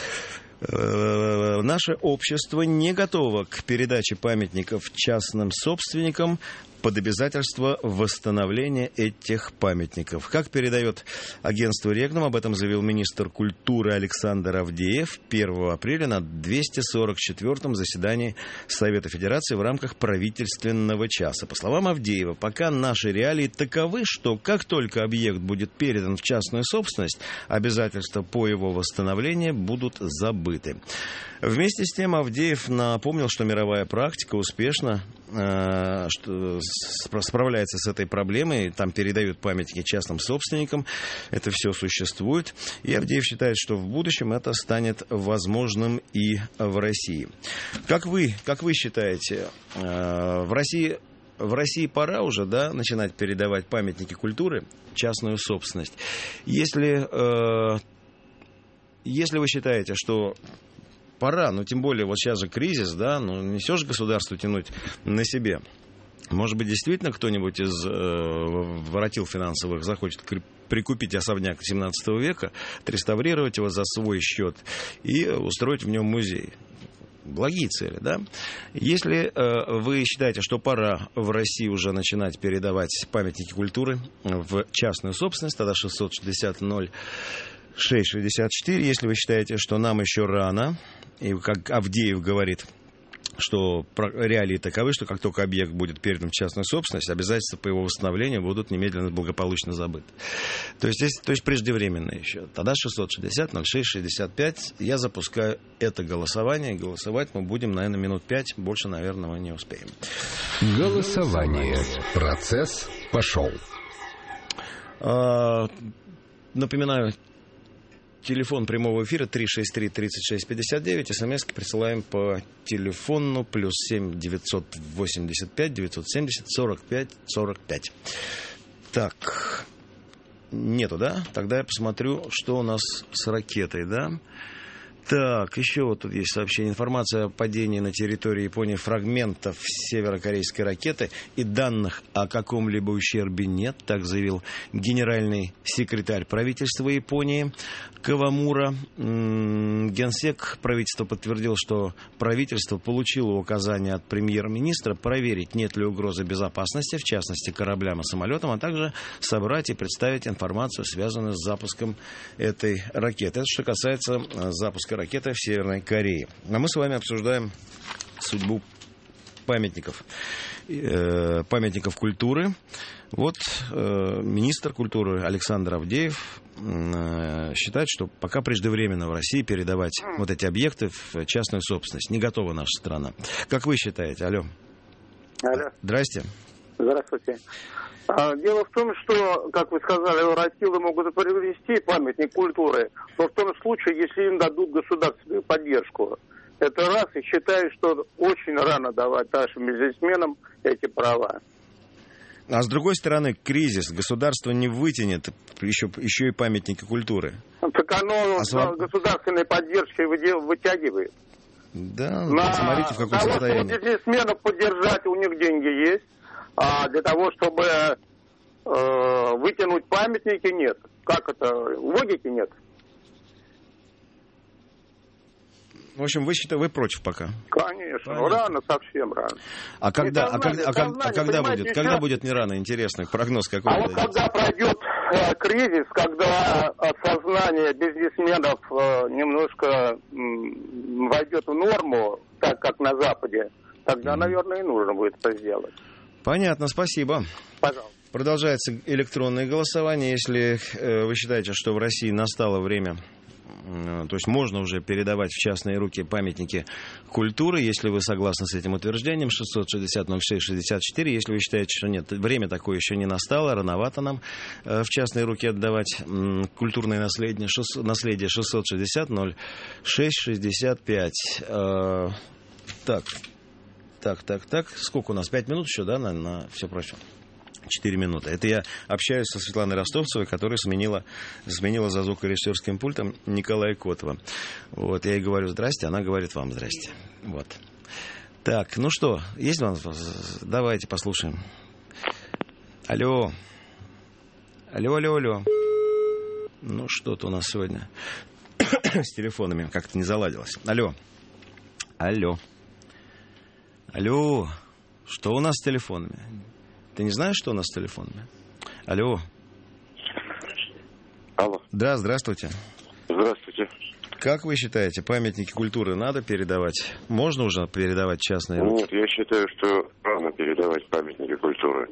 Наше общество не готово к передаче памятников частным собственникам под обязательство восстановления этих памятников. Как передает агентство «Регнум», об этом заявил министр культуры Александр Авдеев первого апреля на двухсот сорок четвёртом заседании Совета Федерации в рамках правительственного часа. По словам Авдеева, пока наши реалии таковы, что как только объект будет передан в частную собственность, обязательства по его восстановлению будут забыты. Вместе с тем Авдеев напомнил, что мировая практика успешно, э, что справляется с этой проблемой, там передают памятники частным собственникам, это все существует. И Авдеев считает, что в будущем это станет возможным и в России. Как вы, как вы считаете, в России, в России пора уже, да, начинать передавать памятники культуры, частную собственность? Если, если вы считаете, что пора, ну, тем более, вот сейчас же кризис, да, ну, не все же государству тянуть на себе. Может быть, действительно кто-нибудь из э, воротил финансовых захочет прикупить особняк семнадцатого века, отреставрировать его за свой счет и устроить в нем музей. Благие цели, да? Если э, вы считаете, что пора в России уже начинать передавать памятники культуры в частную собственность, тогда шестьсот шестьдесят ноль шесть шестьдесят четыре. Если вы считаете, что нам еще рано, и как Авдеев говорит, что реалии таковы, что как только объект будет передан в частную собственность, обязательства по его восстановлению будут немедленно благополучно забыты. То есть, здесь, то есть преждевременно еще. Тогда шестьсот шестьдесят ноль шесть шестьдесят пять. Я запускаю это голосование. Голосовать мы будем, наверное, минут пять. Больше, наверное, мы не успеем. Голосование. Процесс пошел. А, напоминаю, телефон прямого эфира три шесть три тридцать шесть пятьдесят девять. СМСки присылаем по телефону плюс семь девятьсот восемьдесят пять девятьсот семьдесят сорок пять сорок пять. Так, нету, да? Тогда я посмотрю, что у нас с ракетой, да? Так, еще вот тут есть сообщение. Информация о падении на территории Японии фрагментов северокорейской ракеты и данных о каком-либо ущербе нет, так заявил генеральный секретарь правительства Японии Кавамура. Генсек правительства подтвердил, что правительство получило указание от премьер-министра проверить, нет ли угрозы безопасности, в частности кораблям и самолетам, а также собрать и представить информацию, связанную с запуском этой ракеты. Это что касается запуска ракеты в Северной Корее. А мы с вами обсуждаем судьбу памятников, э, памятников культуры. Вот э, министр культуры Александр Авдеев э, считает, что пока преждевременно в России передавать вот эти объекты в частную собственность. Не готова наша страна. Как вы считаете? Алло. Алло. Здрасте. Здравствуйте. Дело в том, что, как вы сказали, воротилы могут приобрести памятник культуры, но в том случае, если им дадут государственную поддержку. Это раз, и считаю, что очень рано давать нашим бизнесменам эти права. А с другой стороны, кризис. Государство не вытянет еще, еще и памятники культуры. Так оно а своб... государственной поддержкой вытягивает. Да, На... посмотрите, в каком состоянии. Чтобы бизнесменов поддержать, у них деньги есть. А для того, чтобы э, вытянуть памятники, нет. Как это? Логики нет. В общем, вы считаете, вы против пока? Конечно. Понятно. Рано, совсем рано. А когда, а когда, а когда, а когда будет? Сейчас... Когда будет не рано? Интересный прогноз какой? А вот когда пройдет э, кризис, когда сознание бизнесменов э, немножко э, войдет в норму, так как на Западе, тогда, mm. наверное, и нужно будет это сделать. Понятно, спасибо. Пожалуйста. Продолжается электронное голосование. Если э, вы считаете, что в России настало время, э, то есть можно уже передавать в частные руки памятники культуры, если вы согласны с этим утверждением, шестьсот шестьдесят ноль шесть шестьдесят четыре. Если вы считаете, что нет, время такое еще не настало, рановато нам э, в частные руки отдавать э, культурное наследие, шест, наследие шестьсот шестьдесят ноль шесть шестьдесят пять. Э, так. Так, так, так. Сколько у нас? Пять минут еще, да, на, на все прочее? Четыре минуты. Это я общаюсь со Светланой Ростовцевой, которая сменила, сменила за звукорежиссерским пультом Николая Котова. Вот, я ей говорю здрасте, она говорит вам здрасте. Вот. Так, ну что, есть вам? Давайте послушаем. Алло. Алло, алло, алло. Ну, что-то у нас сегодня с телефонами как-то не заладилось. Алло. Алло. Алло, что у нас с телефонами? Ты не знаешь, что у нас с телефонами? Алло. Алло. Да, здравствуйте. Здравствуйте. Как вы считаете, памятники культуры надо передавать? Можно уже передавать в частные руки? Нет, я считаю, что рано передавать памятники культуры.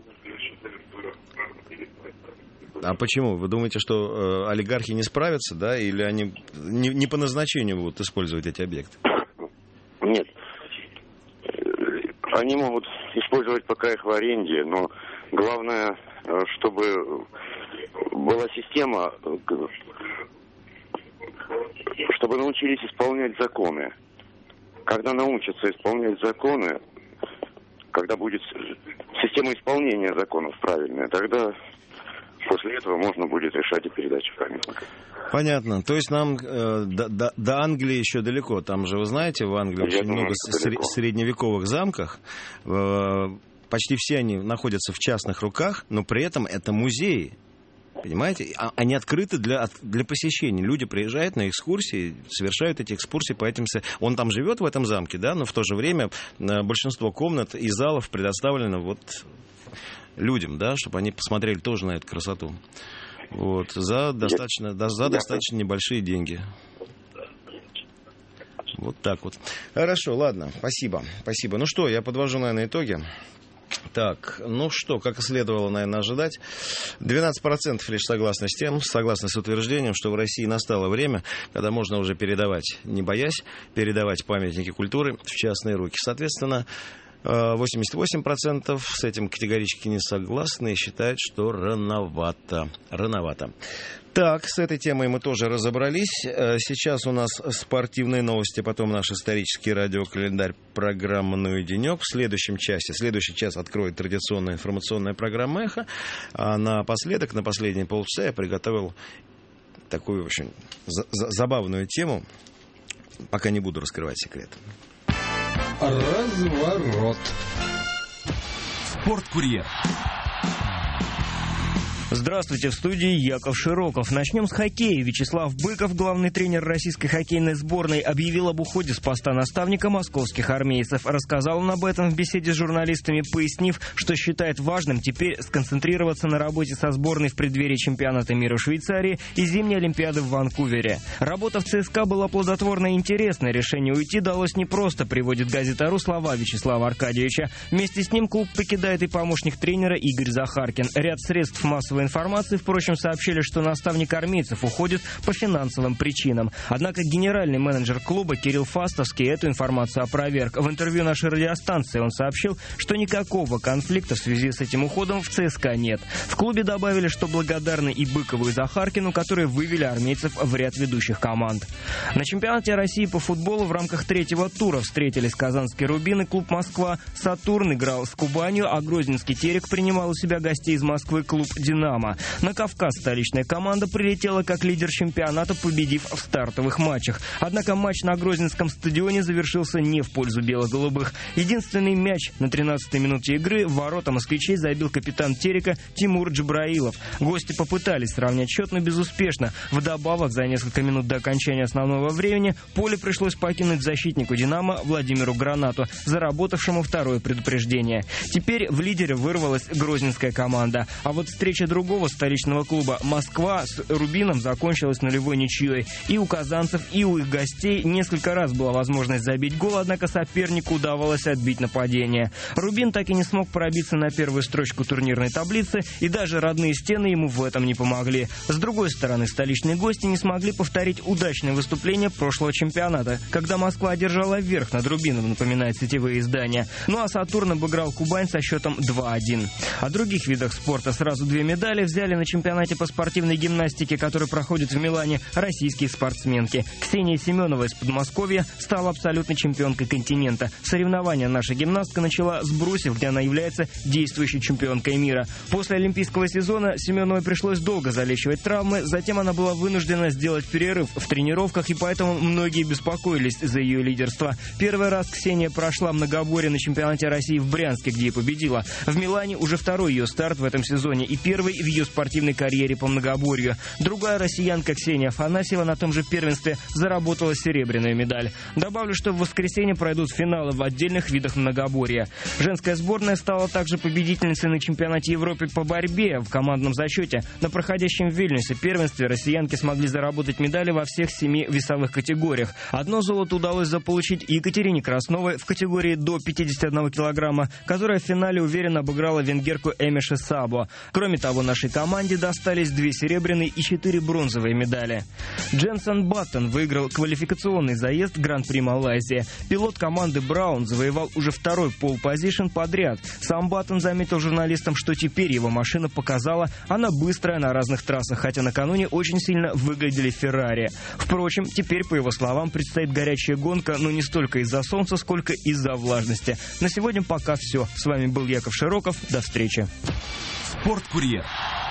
А почему? Вы думаете, что э, олигархи не справятся, да? Или они не, не по назначению будут использовать эти объекты? Нет. Они могут использовать пока их в аренде, но главное, чтобы была система, чтобы научились исполнять законы. Когда научатся исполнять законы, когда будет система исполнения законов правильная, тогда после этого можно будет решать и передачу памятника. Понятно. То есть нам э, до, до, до Англии еще далеко. Там же, вы знаете, в Англии Я очень думаю, много сре- средневековых замков. Э, почти все они находятся в частных руках, но при этом это музеи. Понимаете? Они открыты для, для посещения. Люди приезжают на экскурсии, совершают эти экскурсии по этим... Он там живет в этом замке, да, но в то же время большинство комнат и залов предоставлено вот людям, да, чтобы они посмотрели тоже на эту красоту. Вот, за достаточно, да, за достаточно небольшие деньги. Вот так вот. Хорошо, ладно, спасибо, спасибо. Ну что, я подвожу, наверное, итоги. Так, ну что, как и следовало, наверное, ожидать, двенадцать процентов лишь согласны с тем, согласны с утверждением, что в России настало время, когда можно уже передавать, не боясь, передавать памятники культуры в частные руки. Соответственно, восемьдесят восемь процентов с этим категорически не согласны и считают, что рановато. Рановато. Так, с этой темой мы тоже разобрались. Сейчас у нас спортивные новости, потом наш исторический радиокалендарь, программа «Ну и денек». В следующем часе, следующий час откроет традиционная информационная программа «Эхо». А напоследок, на последние полчаса я приготовил такую очень за- за- забавную тему. Пока не буду раскрывать секрет. Разворот. Спорткурьер. Здравствуйте, в студии Яков Широков. Начнем с хоккея. Вячеслав Быков, главный тренер российской хоккейной сборной, объявил об уходе с поста наставника московских армейцев. Рассказал он об этом в беседе с журналистами, пояснив, что считает важным теперь сконцентрироваться на работе со сборной в преддверии чемпионата мира в Швейцарии и зимней Олимпиады в Ванкувере. Работа в ЦСКА была плодотворной и интересной. Решение уйти далось непросто, приводит газета «Ру» слова Вячеслава Аркадьевича. Вместе с ним клуб покидает и помощник тренера Игорь Захаркин. Ряд средств массовой информации, впрочем, сообщили, что наставник армейцев уходит по финансовым причинам. Однако генеральный менеджер клуба Кирилл Фастовский эту информацию опроверг. В интервью нашей радиостанции он сообщил, что никакого конфликта в связи с этим уходом в ЦСКА нет. В клубе добавили, что благодарны и Быкову, и Захаркину, которые вывели армейцев в ряд ведущих команд. На чемпионате России по футболу в рамках третьего тура встретились казанский «Рубин» и клуб «Москва». «Сатурн» играл с «Кубанью», а грозненский «Терек» принимал у себя гостей из Москвы клуб «Динамо». На Кавказ столичная команда прилетела как лидер чемпионата, победив в стартовых матчах. Однако матч на Грозненском стадионе завершился не в пользу бело-голубых. Единственный мяч на тринадцатой минуте игры в ворота москвичей забил капитан Терека Тимур Джабраилов. Гости попытались сравнять счет, но безуспешно. Вдобавок, за несколько минут до окончания основного времени поле пришлось покинуть защитнику «Динамо» Владимиру Гранату, заработавшему второе предупреждение. Теперь в лидере вырвалась грозненская команда. А вот встреча другого столичного клуба «Москва» с «Рубином» закончилась нулевой ничьей. И у казанцев, и у их гостей несколько раз была возможность забить гол, однако сопернику удавалось отбить нападение. «Рубин» так и не смог пробиться на первую строчку турнирной таблицы, и даже родные стены ему в этом не помогли. С другой стороны, столичные гости не смогли повторить удачное выступление прошлого чемпионата, когда Москва одержала верх над «Рубином», напоминает сетевые издания. Ну а «Сатурн» обыграл «Кубань» со счетом два один. О других видах спорта сразу две медали взяли на чемпионате по спортивной гимнастике, который проходит в Милане, российские спортсменки. Ксения Семенова из Подмосковья стала абсолютной чемпионкой континента. Соревнования наша гимнастка начала с брусьев, где она является действующей чемпионкой мира. После олимпийского сезона Семеновой пришлось долго залечивать травмы, затем она была вынуждена сделать перерыв в тренировках, и поэтому многие беспокоились за ее лидерство. Первый раз Ксения прошла многоборье на чемпионате России в Брянске, где и победила. В Милане уже второй ее старт в этом сезоне и первый в ее спортивной карьере по многоборью. Другая россиянка Ксения Афанасьева на том же первенстве заработала серебряную медаль. Добавлю, что в воскресенье пройдут финалы в отдельных видах многоборья. Женская сборная стала также победительницей на чемпионате Европы по борьбе в командном зачете. На проходящем в Вильнюсе первенстве россиянки смогли заработать медали во всех семи весовых категориях. Одно золото удалось заполучить Екатерине Красновой в категории до пятидесяти одного килограмма, которая в финале уверенно обыграла венгерку Эмиши Сабо. Кроме того, всего нашей команде достались две серебряные и четыре бронзовые медали. Дженсон Баттон выиграл квалификационный заезд Гран-при Малайзии. Пилот команды Браун завоевал уже второй пол-позишн подряд. Сам Баттон заметил журналистам, что теперь его машина показала, она быстрая на разных трассах, хотя накануне очень сильно выглядели Феррари. Впрочем, теперь, по его словам, предстоит горячая гонка, но не столько из-за солнца, сколько из-за влажности. На сегодня пока все. С вами был Яков Широков. До встречи. Спорткурьер.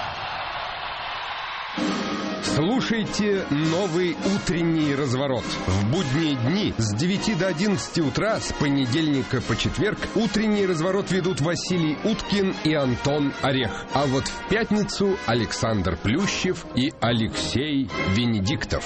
Слушайте новый утренний разворот. В будние дни с девяти до одиннадцати утра, с понедельника по четверг, утренний разворот ведут Василий Уткин и Антон Орех. А вот в пятницу Александр Плющев и Алексей Венедиктов.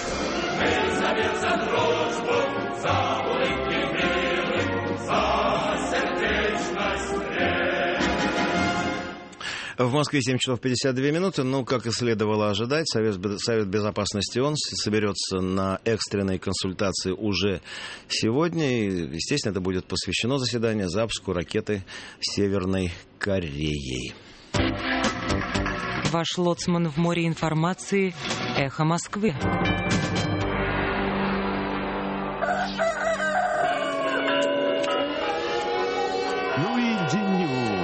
В Москве семь часов пятьдесят две минуты. Ну, как и следовало ожидать, Совет, Совет Безопасности ООН соберется на экстренной консультации уже сегодня. И, естественно, это будет посвящено заседанию запуску ракеты Северной Кореей. Ваш лоцман в море информации. Эхо Москвы. Ну и денек.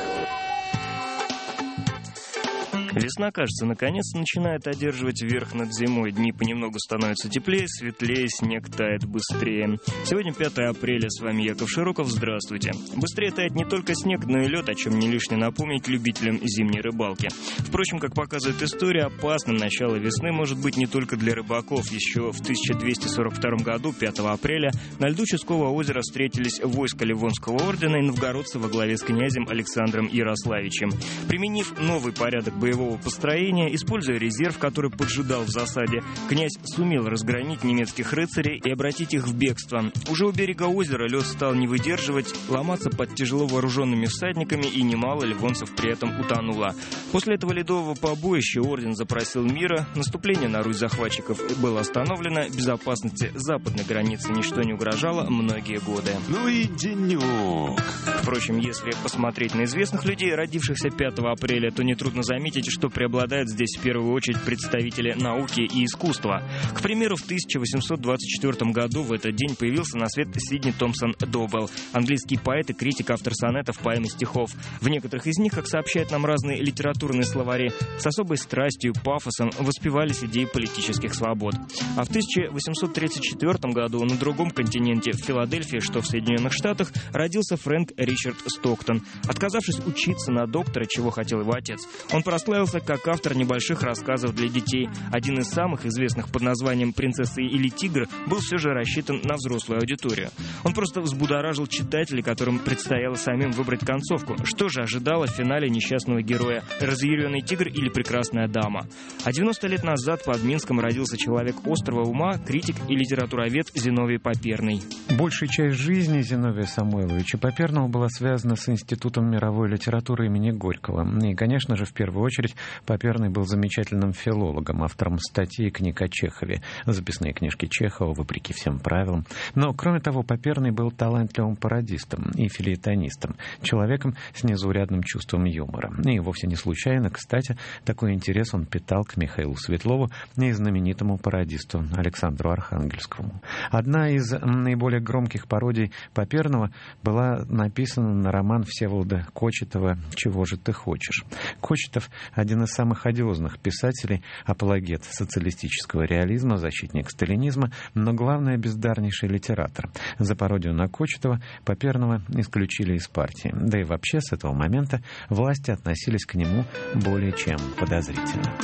Весна, кажется, наконец начинает одерживать верх над зимой. Дни понемногу становятся теплее, светлее, снег тает быстрее. Сегодня пятое апреля, с вами Яков Широков, здравствуйте. Быстрее тает не только снег, но и лед, о чем не лишне напомнить любителям зимней рыбалки. Впрочем, как показывает история, опасным начало весны может быть не только для рыбаков. Еще в тысяча двести сорок втором году, пятого апреля, на льду Чудского озера встретились войска Ливонского ордена и новгородцы во главе с князем Александром Ярославичем. Применив новый порядок боевого построения, используя резерв, который поджидал в засаде, князь сумел разгромить немецких рыцарей и обратить их в бегство. Уже у берега озера лед стал не выдерживать, ломаться под тяжело вооруженными всадниками, и немало ливонцев при этом утонуло. После этого ледового побоища орден запросил мира, наступление на Русь захватчиков было остановлено, безопасности западной границы ничто не угрожало многие годы. Ну и денек. Впрочем, если посмотреть на известных людей, родившихся пятого апреля, то нетрудно заметить, что преобладают здесь в первую очередь представители науки и искусства. К примеру, в тысяча восемьсот двадцать четвёртом году в этот день появился на свет Сидни Томпсон Добелл, английский поэт и критик, автор сонетов, поэм и стихов. В некоторых из них, как сообщают нам разные литературные словари, с особой страстью и пафосом воспевались идеи политических свобод. А в тысяча восемьсот тридцать четвёртом году на другом континенте, в Филадельфии, что в Соединенных Штатах, родился Фрэнк Ричард Стоктон. Отказавшись учиться на доктора, чего хотел его отец, он прославился как автор небольших рассказов для детей. Один из самых известных под названием «Принцесса или тигр» был все же рассчитан на взрослую аудиторию. Он просто взбудоражил читателей, которым предстояло самим выбрать концовку. Что же ожидало в финале несчастного героя — разъяренный тигр или прекрасная дама? А девяносто лет назад под Минском родился человек острого ума, критик и литературовед Зиновий Поперный. Большая часть жизни Зиновия Самойловича Поперного была связана с Институтом мировой литературы имени Горького. И, конечно же, в первую очередь, Поперный был замечательным филологом, автором статей и книг о Чехове, записные книжки Чехова, вопреки всем правилам. Но, кроме того, Поперный был талантливым пародистом и фельетонистом, человеком с незаурядным чувством юмора. И вовсе не случайно, кстати, такой интерес он питал к Михаилу Светлову и знаменитому пародисту Александру Архангельскому. Одна из наиболее громких пародий Поперного была написана на роман Всеволода Кочетова «Чего же ты хочешь?». Кочетов — один из самых одиозных писателей, апологет социалистического реализма, защитник сталинизма, но, главное, бездарнейший литератор. За пародию на Кочетова Поперного исключили из партии. Да и вообще с этого момента власти относились к нему более чем подозрительно.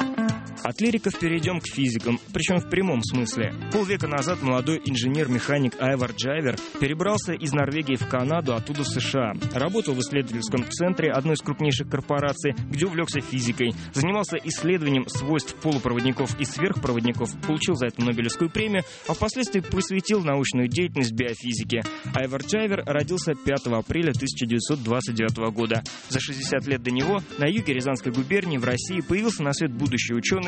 От лириков перейдем к физикам, причем в прямом смысле. Полвека назад молодой инженер-механик Айвар Джайвер перебрался из Норвегии в Канаду, оттуда в США. Работал в исследовательском центре одной из крупнейших корпораций, где увлекся физикой. Занимался исследованием свойств полупроводников и сверхпроводников, получил за это Нобелевскую премию, а впоследствии посвятил научную деятельность биофизике. Айвар Джайвер родился пятого апреля тысяча девятьсот двадцать девятого года. За шестьдесят лет до него на юге Рязанской губернии в России появился на свет будущий ученый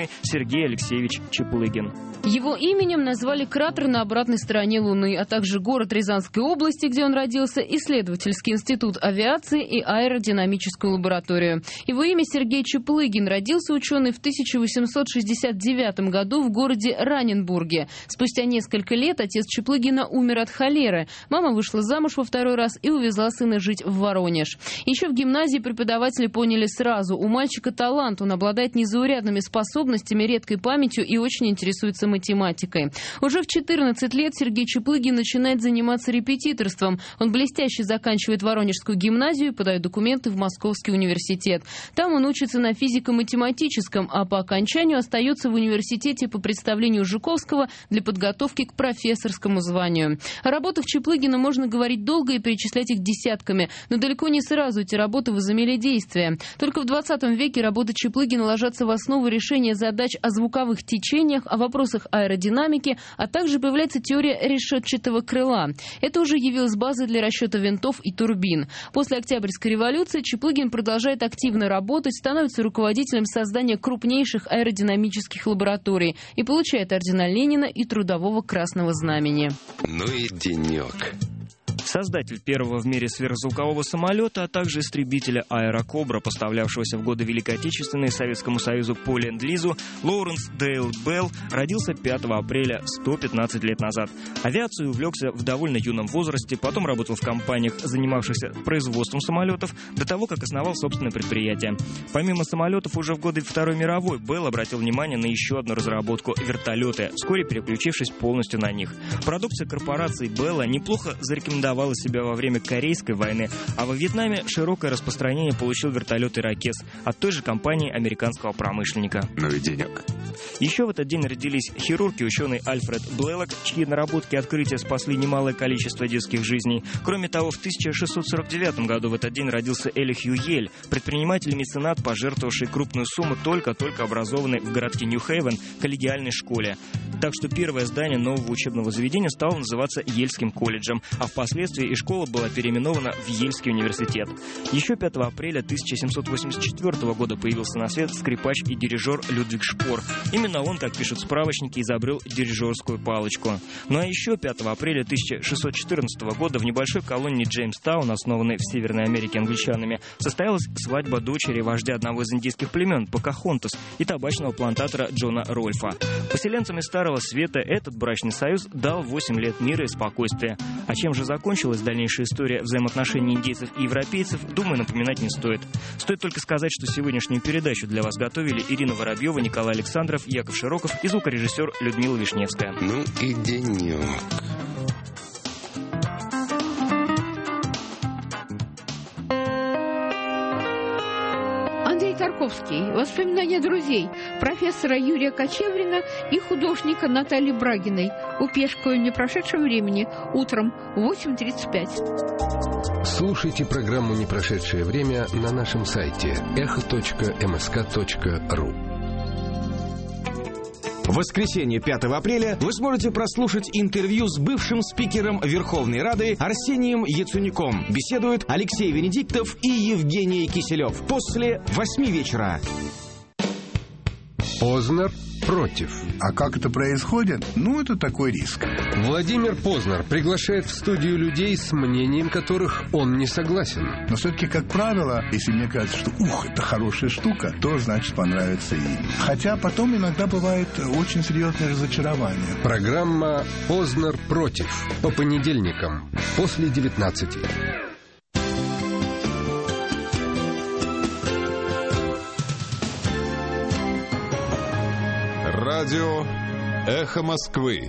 ученый Сергей Алексеевич Чаплыгин. Его именем назвали кратер на обратной стороне Луны, а также город Рязанской области, где он родился, исследовательский институт авиации и аэродинамическую лабораторию. Его имя Сергей Чаплыгин. Родился ученый в тысяча восемьсот шестьдесят девятом году в городе Раненбурге. Спустя несколько лет отец Чаплыгина умер от холеры. Мама вышла замуж во второй раз и увезла сына жить в Воронеж. Еще в гимназии преподаватели поняли сразу: у мальчика талант, он обладает незаурядными способностями, редкой памятью и очень интересуется математикой. Уже в четырнадцать лет Сергей Чаплыгин начинает заниматься репетиторством. Он блестяще заканчивает Воронежскую гимназию и подает документы в Московский университет. Там он учится на физико-математическом, а по окончанию остается в университете по представлению Жуковского для подготовки к профессорскому званию. О работах Чаплыгина можно говорить долго и перечислять их десятками, но далеко не сразу эти работы возымели действие. Только в двадцатом веке работы Чаплыгина ложатся в основу решения задач о звуковых течениях, о вопросах аэродинамики, а также появляется теория решетчатого крыла. Это уже явилось базой для расчета винтов и турбин. После Октябрьской революции Чаплыгин продолжает активно работать, становится руководителем создания крупнейших аэродинамических лабораторий и получает ордена Ленина и Трудового Красного Знамени. Ну и денек. Создатель первого в мире сверхзвукового самолета, а также истребителя «Аэрокобра», поставлявшегося в годы Великой Отечественной Советскому Союзу по ленд-лизу, Лоуренс Дейл Белл родился пятого апреля сто пятнадцать лет назад. Авиацией увлекся в довольно юном возрасте, потом работал в компаниях, занимавшихся производством самолетов, до того, как основал собственное предприятие. Помимо самолетов, уже в годы Второй мировой Белл обратил внимание на еще одну разработку – вертолеты, вскоре переключившись полностью на них. Продукция корпорации Белла неплохо зарекомендовала себя во время Корейской войны, а во Вьетнаме широкое распространение получил вертолет «Иракез» от той же компании американского промышленника. Ну и денек. Еще в этот день родились хирург и ученый Альфред Блэлок, чьи наработки и открытия спасли немалое количество детских жизней. Кроме того, в тысяча шестьсот сорок девятом году в этот день родился Элихью Йель, предприниматель и меценат, пожертвовавший крупную сумму только-только образованной в городке Нью-Хейвен коллегиальной школе. Так что первое здание нового учебного заведения стало называться Ельским колледжем, а впоследствии и школа была переименована в Ельский университет. Еще пятого апреля тысяча семьсот восемьдесят четвёртого года появился на свет скрипач и дирижер Людвиг Шпор. Именно он, как пишут справочники, изобрел дирижерскую палочку. Ну а еще пятого апреля тысяча шестьсот четырнадцатого года в небольшой колонии Джеймстаун, основанной в Северной Америке англичанами, состоялась свадьба дочери вождя одного из индийских племен Покахонтас и табачного плантатора Джона Рольфа. Поселенцам из Старого Света этот брачный союз дал восемь лет мира и спокойствия. А чем же закончилась дальнейшая история взаимоотношений индейцев и европейцев, думаю, напоминать не стоит. Стоит только сказать, что сегодняшнюю передачу для вас готовили Ирина Воробьева, Николай Александров, Яков Широков и звукорежиссер Людмила Вишневская. Ну и денек. Андрей Тарковский. Воспоминания друзей профессора Юрия Кочеврина и художника Натальи Брагиной. У Пешкова в непрошедшем времени. Утром в восемь тридцать пять. Слушайте программу «Непрошедшее время» на нашем сайте эхо точка эм эс ка точка ру. В воскресенье пятого апреля вы сможете прослушать интервью с бывшим спикером Верховной Рады Арсением Яценюком. Беседуют Алексей Венедиктов и Евгений Киселев. После восьми вечера. Познер против. А как это происходит? Ну, это такой риск. Владимир Познер приглашает в студию людей, с мнением которых он не согласен. Но все-таки, как правило, если мне кажется, что ух, это хорошая штука, то значит понравится им. Хотя потом иногда бывает очень серьезное разочарование. Программа «Познер против» по понедельникам после девятнадцати. Радио «Эхо Москвы».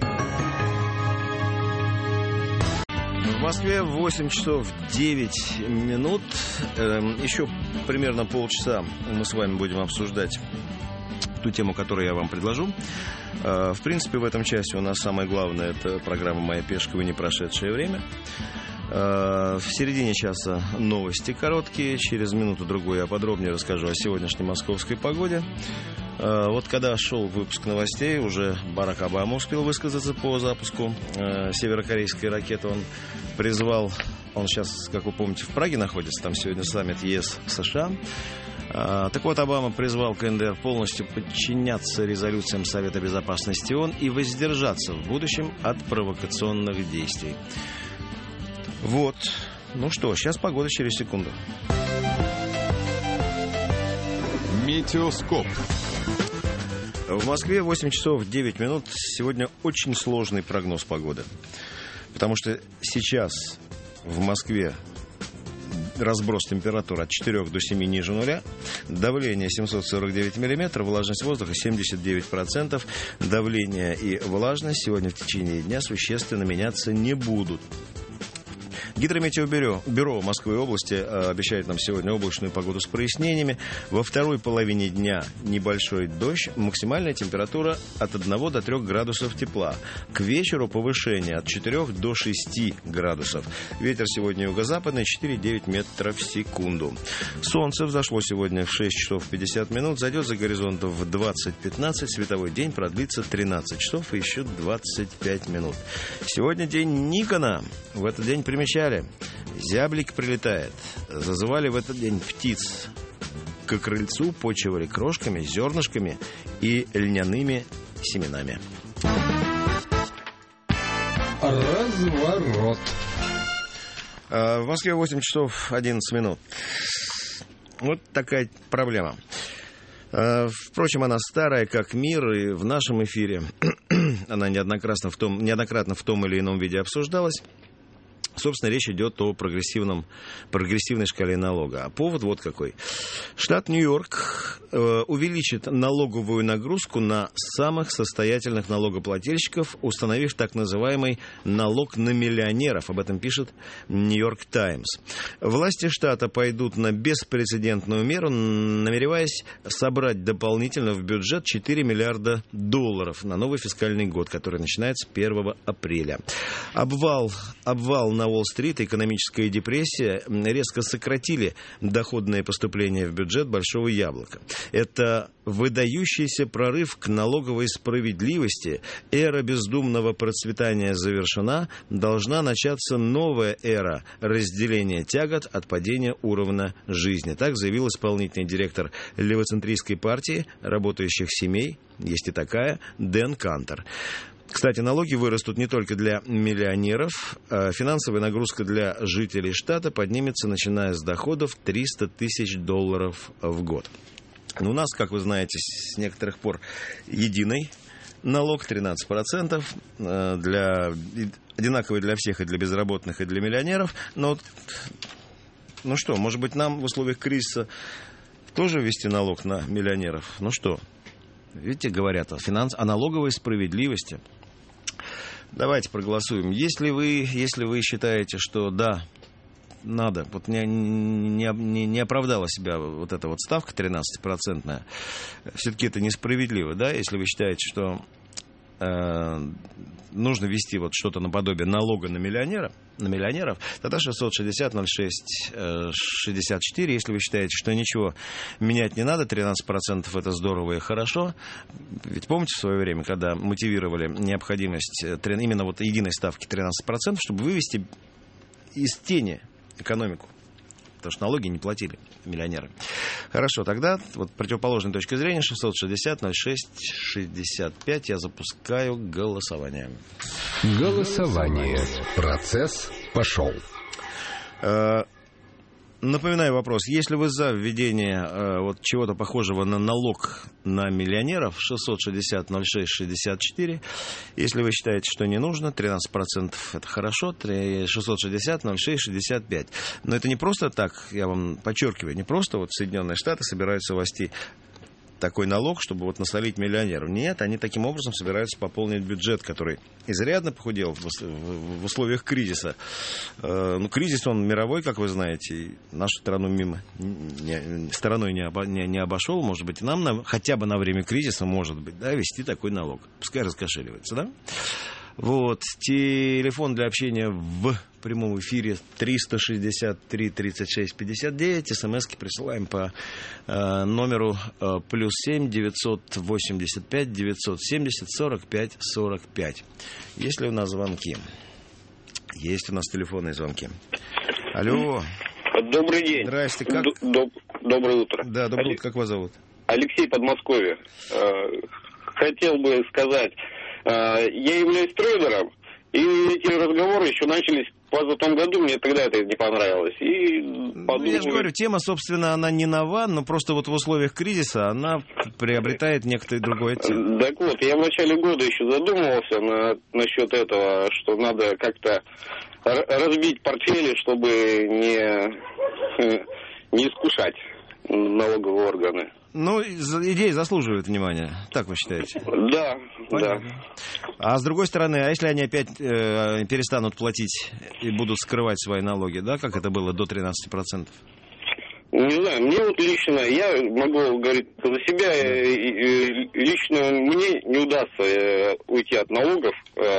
В Москве восемь часов девять минут. Еще примерно полчаса мы с вами будем обсуждать ту тему, которую я вам предложу. В принципе, в этом часе у нас самое главное — это программа «Моя Пешкова. Не прошедшее время». В середине часа новости короткие. Через минуту-другую я подробнее расскажу о сегодняшней московской погоде. Вот когда шел выпуск новостей, уже Барак Обама успел высказаться по запуску северокорейской ракеты. Он призвал, он сейчас, как вы помните, в Праге находится, там сегодня саммит ЕС-США. Так вот, Обама призвал КНДР полностью подчиняться резолюциям Совета Безопасности ООН и воздержаться в будущем от провокационных действий. Вот. Ну что, сейчас погода через секунду. Метеоскоп. В Москве восемь часов девять минут. Сегодня очень сложный прогноз погоды. Потому что сейчас в Москве разброс температур от четырёх до семи ниже нуля, давление семьсот сорок девять миллиметров, влажность воздуха семьдесят девять процентов. Давление и влажность сегодня в течение дня существенно меняться не будут. Гидрометеобюро бюро Москвы и области обещает нам сегодня облачную погоду с прояснениями. Во второй половине дня небольшой дождь. Максимальная температура от одного до трёх градусов тепла. К вечеру повышение от четырёх до шести градусов. Ветер сегодня юго-западный четыре-девять метров в секунду. Солнце взошло сегодня в шесть часов пятьдесят минут. Зайдет за горизонтом в двадцать пятнадцать. Световой день продлится тринадцать часов и еще двадцать пять минут. Сегодня день Никона. В этот день примечали. Зяблик прилетает. Зазывали в этот день птиц. К крыльцу почивали крошками, зернышками и льняными семенами. Разворот. В Москве восемь часов одиннадцать минут. Вот такая проблема. Впрочем, она старая, как мир, и в нашем эфире она неоднократно в том, неоднократно в том или ином виде обсуждалась. Собственно, речь идет о прогрессивном, прогрессивной шкале налога. А повод вот какой. Штат Нью-Йорк э, увеличит налоговую нагрузку на самых состоятельных налогоплательщиков, установив так называемый налог на миллионеров. Об этом пишет Нью-Йорк Таймс. Власти штата пойдут на беспрецедентную меру, намереваясь собрать дополнительно в бюджет четыре миллиарда долларов на новый фискальный год, который начинается первого апреля. Обвал, обвал на Уолл-стрит, экономическая депрессия резко сократили доходные поступления в бюджет Большого Яблока. Это выдающийся прорыв к налоговой справедливости. Эра бездумного процветания завершена. Должна начаться новая эра разделения тягот от падения уровня жизни. Так заявил исполнительный директор левоцентристской партии работающих семей, есть и такая, Дэн Кантер. Кстати, налоги вырастут не только для миллионеров. Финансовая нагрузка для жителей штата поднимется, начиная с доходов триста тысяч долларов в год. У нас, как вы знаете, с некоторых пор единый налог тринадцать процентов, для, одинаковый для всех, и для безработных, и для миллионеров. Но, ну что, может быть, нам в условиях кризиса тоже ввести налог на миллионеров? Ну что, видите, говорят о, финанс... о налоговой справедливости. Давайте проголосуем. Если вы, если вы считаете, что да, надо, вот не, не, не, не оправдала себя вот эта вот ставка тринадцатипроцентная, все-таки это несправедливо, да, если вы считаете, что э, нужно ввести вот что-то наподобие налога на миллионера, на миллионеров, тогда шестьсот шестьдесят ноль шесть шестьдесят четыре. Если вы считаете, что ничего менять не надо, тринадцать процентов это здорово и хорошо. Ведь помните в свое время, когда мотивировали необходимость именно вот единой ставки тринадцать процентов, чтобы вывести из тени экономику? Потому что налоги не платили миллионеры. Хорошо, тогда вот противоположная точка зрения, шестьсот шестьдесят ноль шесть шестьдесят пять. Я запускаю голосование. Голосование. Процесс пошел. Напоминаю вопрос. Если вы за введение э, вот чего-то похожего на налог на миллионеров, шестьсот шестьдесят ноль шесть шестьдесят четыре. Если вы считаете, что не нужно, тринадцать процентов это хорошо, шестьсот шестьдесят ноль шесть шестьдесят пять. Но это не просто так, я вам подчеркиваю, не просто вот Соединенные Штаты собираются ввести такой налог, чтобы вот насолить миллионерам. Нет, они таким образом собираются пополнить бюджет, который изрядно похудел в, в, в условиях кризиса. Э, ну, кризис, он мировой, как вы знаете, и нашу страну мимо не, стороной не, обо, не, не обошел. Может быть, нам на, хотя бы на время кризиса, может быть, да, ввести такой налог. Пускай раскошеливается, да? Вот, телефон для общения в прямом эфире триста шестьдесят три тридцать шесть пятьдесят девять. СМСки присылаем по э, номеру э, плюс семь девятьсот восемьдесят пять девятьсот семьдесят сорок пять сорок пять. Есть ли у нас звонки? Есть у нас телефонные звонки. Алло. Добрый день. Здрасте. Как... Доб... Доброе утро. Да, доброе Алексей... утро. Как вас зовут? Алексей, Подмосковье. Хотел бы сказать, я являюсь трейдером, и эти разговоры еще начались в позапрошлом году, мне тогда это не понравилось. И подумал... Я же говорю, тема, собственно, она не нова, но просто вот в условиях кризиса она приобретает некоторый другой оттенок. Так вот, я в начале года еще задумывался на, насчет этого, что надо как-то разбить портфели, чтобы не, не искушать налоговые органы. Ну, идея заслуживает внимания, так вы считаете? Да, понятно. Да. А с другой стороны, а если они опять э, перестанут платить и будут скрывать свои налоги, да, как это было до тринадцати процентов? Не знаю, мне вот лично, я могу говорить за себя, лично мне не удастся уйти от налогов,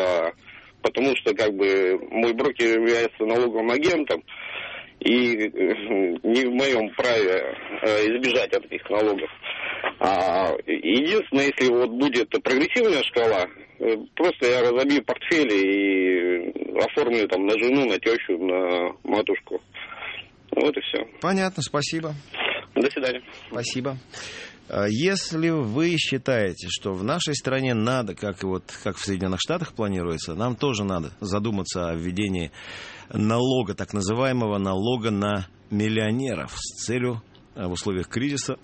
потому что как бы мой брокер является налоговым агентом, и не в моем праве избежать от этих налогов. А единственное, если вот будет прогрессивная шкала, просто я разобью портфель и оформлю там на жену, на тещу, на матушку. Вот и все. Понятно, спасибо. До свидания. Спасибо. Если вы считаете, что в нашей стране надо, как, вот, как в Соединенных Штатах планируется, нам тоже надо задуматься о введении налога, так называемого налога на миллионеров с целью в условиях кризиса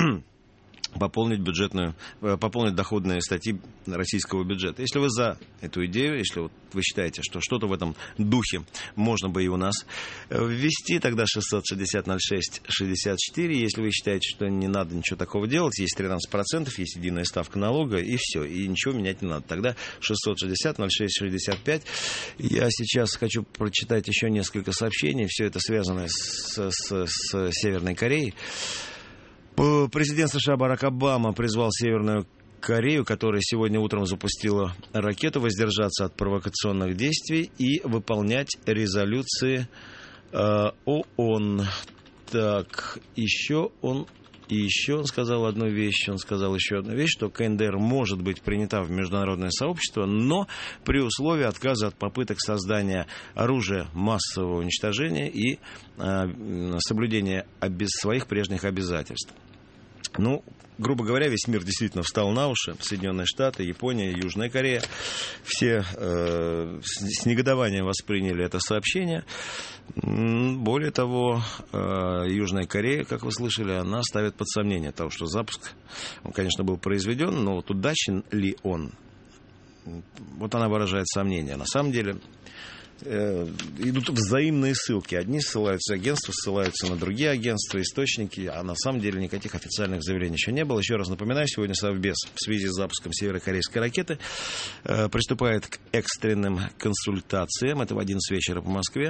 пополнить бюджетную, пополнить доходные статьи российского бюджета. Если вы за эту идею, если вот вы считаете, что что-то в этом духе можно бы и у нас ввести, тогда шестьсот шестьдесят ноль шесть шестьдесят четыре. Если вы считаете, что не надо ничего такого делать, есть тринадцать процентов, есть единая ставка налога, и все, и ничего менять не надо. Тогда шестьсот шестьдесят ноль шесть шестьдесят пять. Я сейчас хочу прочитать еще несколько сообщений. Все это связано с, с, с Северной Кореей. Президент США Барак Обама призвал Северную Корею, которая сегодня утром запустила ракету, воздержаться от провокационных действий и выполнять резолюции э, ООН. Так, еще он, и еще он сказал одну вещь, он сказал еще одну вещь, что КНДР может быть принята в международное сообщество, но при условии отказа от попыток создания оружия массового уничтожения и э, соблюдения обез... своих прежних обязательств. Ну, грубо говоря, весь мир действительно встал на уши. Соединенные Штаты, Япония, Южная Корея. Все э, с, с негодованием восприняли это сообщение. Более того, э, Южная Корея, как вы слышали, она ставит под сомнение того, что запуск, он, конечно, был произведен, но вот удачен ли он? Вот она выражает сомнения. На самом деле... идут взаимные ссылки. Одни ссылаются, агентства ссылаются на другие агентства, источники, а на самом деле никаких официальных заявлений еще не было. Еще раз напоминаю, сегодня Совбез в связи с запуском северокорейской ракеты э, приступает к экстренным консультациям. Это в одиннадцать вечера по Москве.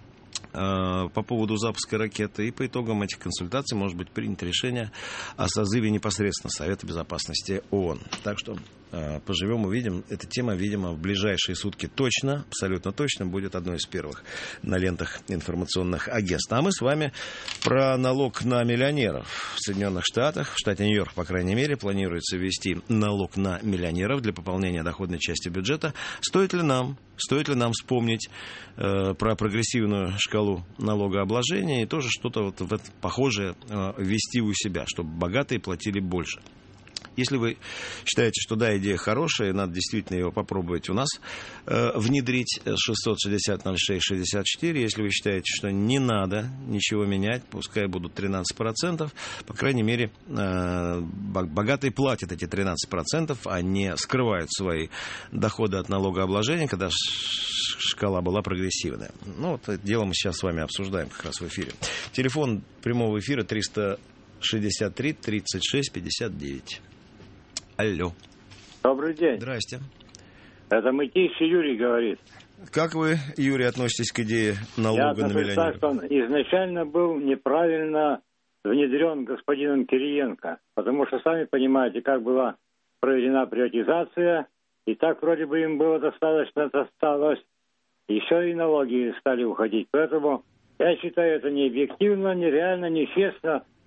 По поводу запуска ракеты, и по итогам этих консультаций может быть принято решение о созыве непосредственно Совета Безопасности ООН. Так что поживем, увидим. Эта тема, видимо, в ближайшие сутки точно, абсолютно точно будет одной из первых на лентах информационных агентств. А мы с вами про налог на миллионеров. В Соединенных Штатах, в штате Нью-Йорк, по крайней мере, планируется ввести налог на миллионеров для пополнения доходной части бюджета. Стоит ли нам, стоит ли нам вспомнить э, про прогрессивную шкалу налогообложения и тоже что-то вот в это похожее э, ввести у себя, чтобы богатые платили больше. Если вы считаете, что да, идея хорошая, надо действительно ее попробовать у нас э, внедрить, шестьсот шестьдесят ноль шесть шестьдесят четыре. Если вы считаете, что не надо ничего менять, пускай будут тринадцать процентов, по крайней мере, э, богатые платят эти тринадцать процентов, а не скрывают свои доходы от налогообложения, когда шкала была прогрессивная. Ну, вот это дело мы сейчас с вами обсуждаем как раз в эфире. Телефон прямого эфира триста шестьдесят три тридцать шесть пятьдесят девять. Алло. Добрый день. Здрасте. Это Мытищий Юрий говорит. Как вы, Юрий, относитесь к идее налога Я на миллионеров? Я отношусь так, что он изначально был неправильно внедрен господином Кириенко. Потому что, сами понимаете, как была проведена приватизация, и так вроде бы им было достаточно досталось. Еще и налоги стали уходить. Поэтому я считаю, это необъективно, нереально, нечестно.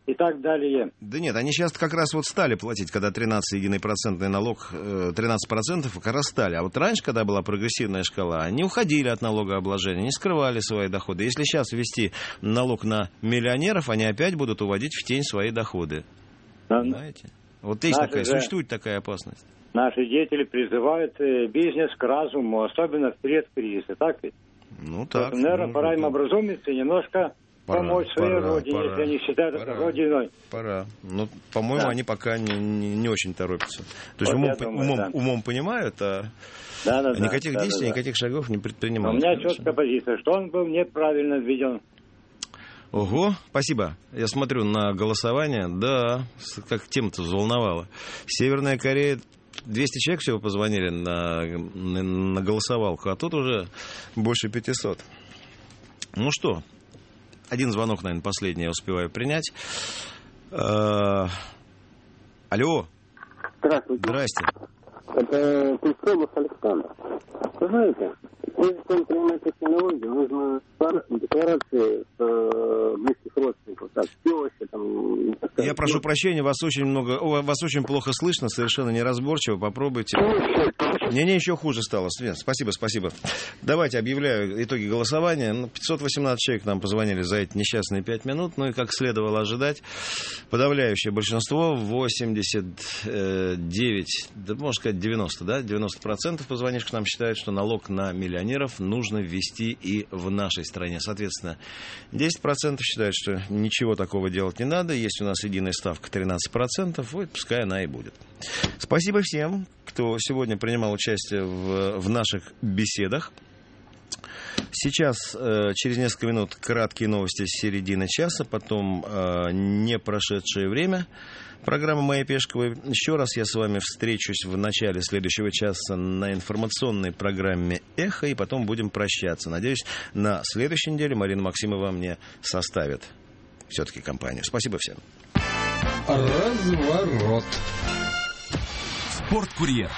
и так далее. Да нет, они сейчас как раз вот стали платить, когда тринадцать единый процентный налог, тринадцать процентов как раз стали. А вот раньше, когда была прогрессивная шкала, они уходили от налогообложения, не скрывали свои доходы. Если сейчас ввести налог на миллионеров, они опять будут уводить в тень свои доходы. Да. Знаете? Вот есть такая, же, существует такая опасность. Наши деятели призывают бизнес к разуму, особенно в период кризиса, так ведь? Ну так. Вот, наверное, ну, пора им образумиться и немножко пора, помочь своей пора, родине, пора, если они считают пора, это родиной. Пора. Но, по-моему, да. они пока не, не, не очень торопятся. То есть вот умом, думаю, умом, да. умом понимают, а да, да, никаких да, действий, да, да. никаких шагов не предпринимают. У меня конечно. четкая позиция, что он был неправильно введен. Ого, спасибо. Я смотрю на голосование. Да, как тема-то взволновала. Северная Корея, двести человек всего позвонили на, на, на голосовалку, а тут уже больше пятисот. Ну что, один звонок, наверное, последний я успеваю принять. А, алло. Здравствуйте. Здрасте. Это Пестрелов Александр. Вы знаете, прежде чем принимать такие налоги, нужно декларации с э, близких родственников, так, теща, там... Я прошу прощения, вас очень много, вас очень плохо слышно, совершенно неразборчиво, попробуйте. Не-не, еще хуже стало. Спасибо, спасибо. Давайте объявляю итоги голосования. пятьсот восемнадцать человек нам позвонили за эти несчастные пять минут. Ну и, как следовало ожидать, подавляющее большинство, восемьдесят девять, да, можно сказать, девяносто, да, девяносто процентов позвонивших нам считают, что налог на миллионеров нужно ввести и в нашей стране. Соответственно, десять процентов считают, что ничего такого делать не надо. Есть у нас единая ставка тринадцать процентов, вот пускай она и будет. Спасибо всем, кто сегодня принимал участие в, в наших беседах. Сейчас, э, через несколько минут, краткие новости с середины часа, потом э, не прошедшее время. Программа «Моя Пешкова». Еще раз я с вами встречусь в начале следующего часа на информационной программе «Эхо», и потом будем прощаться. Надеюсь, на следующей неделе Марина Максимова мне составит все-таки компанию. Спасибо всем. Разворот. Спорткурьер.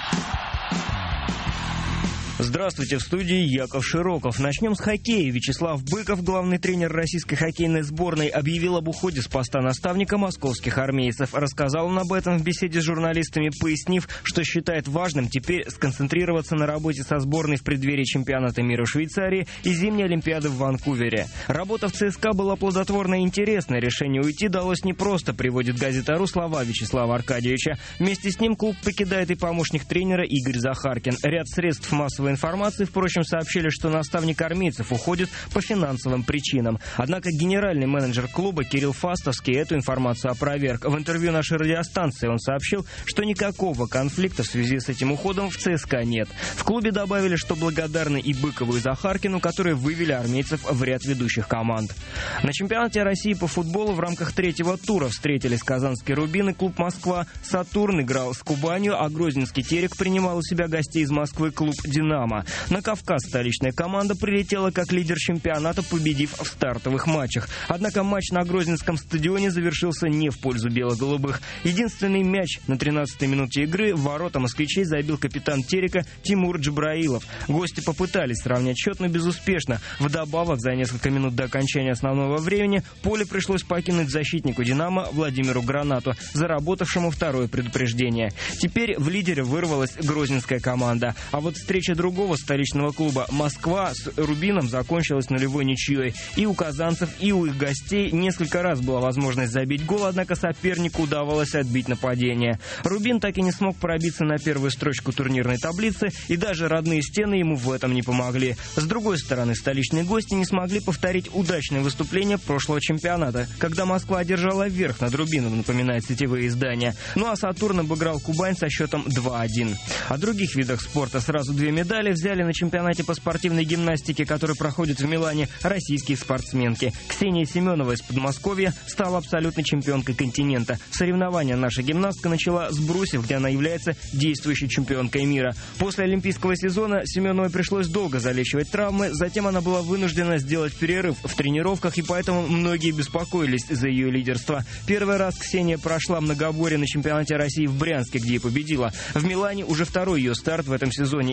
Здравствуйте, в студии Яков Широков. Начнем с хоккея. Вячеслав Быков, главный тренер российской хоккейной сборной, объявил об уходе с поста наставника московских армейцев. Рассказал он об этом в беседе с журналистами, пояснив, что считает важным теперь сконцентрироваться на работе со сборной в преддверии чемпионата мира в Швейцарии и зимней Олимпиады в Ванкувере. Работа в ЦСКА была плодотворной и интересной. Решение уйти далось непросто, приводит газета «Ру» слова Вячеслава Аркадьевича. Вместе с ним клуб покидает и помощник тренера Игорь Захаркин. Ряд средств массовой информации, впрочем, сообщили, что наставник армейцев уходит по финансовым причинам. Однако генеральный менеджер клуба Кирилл Фастовский эту информацию опроверг. В интервью нашей радиостанции он сообщил, что никакого конфликта в связи с этим уходом в ЦСКА нет. В клубе добавили, что благодарны и Быкову, и Захаркину, которые вывели армейцев в ряд ведущих команд. На чемпионате России по футболу в рамках третьего тура встретились казанский «Рубин» и клуб «Москва». «Сатурн» играл с Кубанью, а грозненский «Терек» принимал у себя гостей из Москвы клуб «Динамо». На Кавказ столичная команда прилетела как лидер чемпионата, победив в стартовых матчах. Однако матч на Грозненском стадионе завершился не в пользу бело-голубых. Единственный мяч на тринадцатой минуте игры в ворота москвичей забил капитан Терека Тимур Джабраилов. Гости попытались сравнять счет, но безуспешно. Вдобавок, за несколько минут до окончания основного времени поле пришлось покинуть защитнику «Динамо» Владимиру Гранату, заработавшему второе предупреждение. Теперь в лидере вырвалась грозненская команда. А вот встреча другого столичного клуба «Москва» с «Рубином» закончилась нулевой ничьей. И у казанцев, и у их гостей несколько раз была возможность забить гол, однако сопернику удавалось отбить нападение. «Рубин» так и не смог пробиться на первую строчку турнирной таблицы, и даже родные стены ему в этом не помогли. С другой стороны, столичные гости не смогли повторить удачное выступление прошлого чемпионата, когда Москва одержала верх над «Рубином», напоминает сетевые издания. Ну а «Сатурн» обыграл Кубань со счетом два один. О других видах спорта сразу две медали взяли на чемпионате по спортивной гимнастике, который проходит в Милане, российские спортсменки. Ксения Семенова из Подмосковья стала абсолютной чемпионкой континента. Соревнования наша гимнастка начала с брусьев, где она является действующей чемпионкой мира. После олимпийского сезона Семеновой пришлось долго залечивать травмы, затем она была вынуждена сделать перерыв в тренировках, и поэтому многие беспокоились за ее лидерство. Первый раз Ксения прошла многоборье на чемпионате России в Брянске, где и победила. В Милане уже второй ее старт в этом сезоне, и первый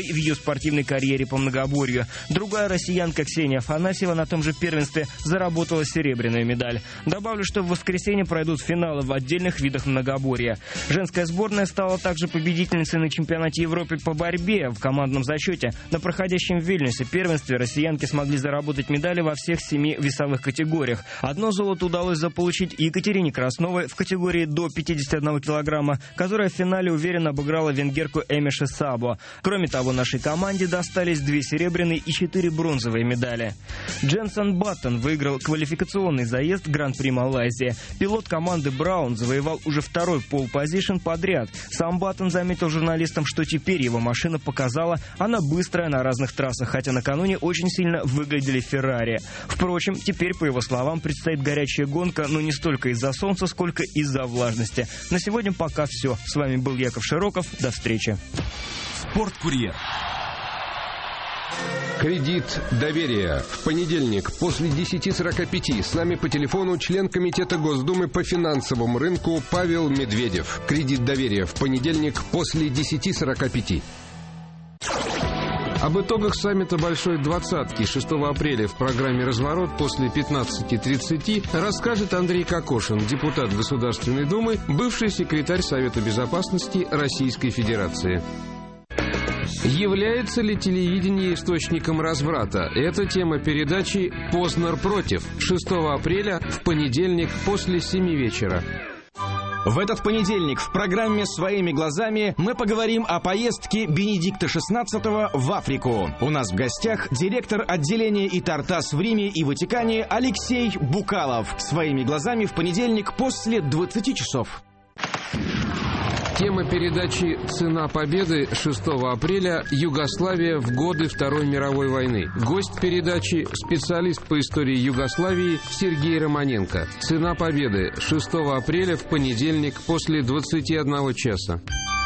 первой в ее спортивной карьере по многоборью. Другая россиянка Ксения Афанасьева на том же первенстве заработала серебряную медаль. Добавлю, что в воскресенье пройдут финалы в отдельных видах многоборья. Женская сборная стала также победительницей на чемпионате Европы по борьбе в командном зачете. На проходящем в Вильнюсе первенстве россиянки смогли заработать медали во всех семи весовых категориях. Одно золото удалось заполучить Екатерине Красновой в категории до пятидесяти одного килограмма, которая в финале уверенно обыграла венгерку Эмиши Сабо. Кроме того, нашей команде достались две серебряные и четыре бронзовые медали. Дженсон Баттон выиграл квалификационный заезд Гран-при Малайзии. Пилот команды Браун завоевал уже второй пол-позишн подряд. Сам Баттон заметил журналистам, что теперь его машина показала, она быстрая на разных трассах, хотя накануне очень сильно выглядели Феррари. Впрочем, теперь, по его словам, предстоит горячая гонка, но не столько из-за солнца, сколько из-за влажности. На сегодня пока все. С вами был Яков Широков. До встречи. Спорткурьер. Кредит доверия. В понедельник после десяти сорока пяти с нами по телефону член Комитета Госдумы по финансовому рынку Павел Медведев. Кредит доверия в понедельник после десяти сорока пяти. Об итогах саммита Большой Двадцатки шестого апреля в программе «Разворот» после пятнадцати тридцати расскажет Андрей Кокошин, депутат Государственной Думы, бывший секретарь Совета Безопасности Российской Федерации. Является ли телевидение источником разврата? Это тема передачи «Познер против» шестого апреля в понедельник после семи вечера. В этот понедельник в программе «Своими глазами» мы поговорим о поездке Бенедикта шестнадцатого в Африку. У нас в гостях директор отделения Итартас в Риме и Ватикане Алексей Букалов. «Своими глазами» в понедельник после двадцати часов. Тема передачи «Цена победы» шестого апреля «Югославия в годы Второй мировой войны». Гость передачи – специалист по истории Югославии Сергей Романенко. «Цена победы» шестого апреля в понедельник после двадцати одного часа.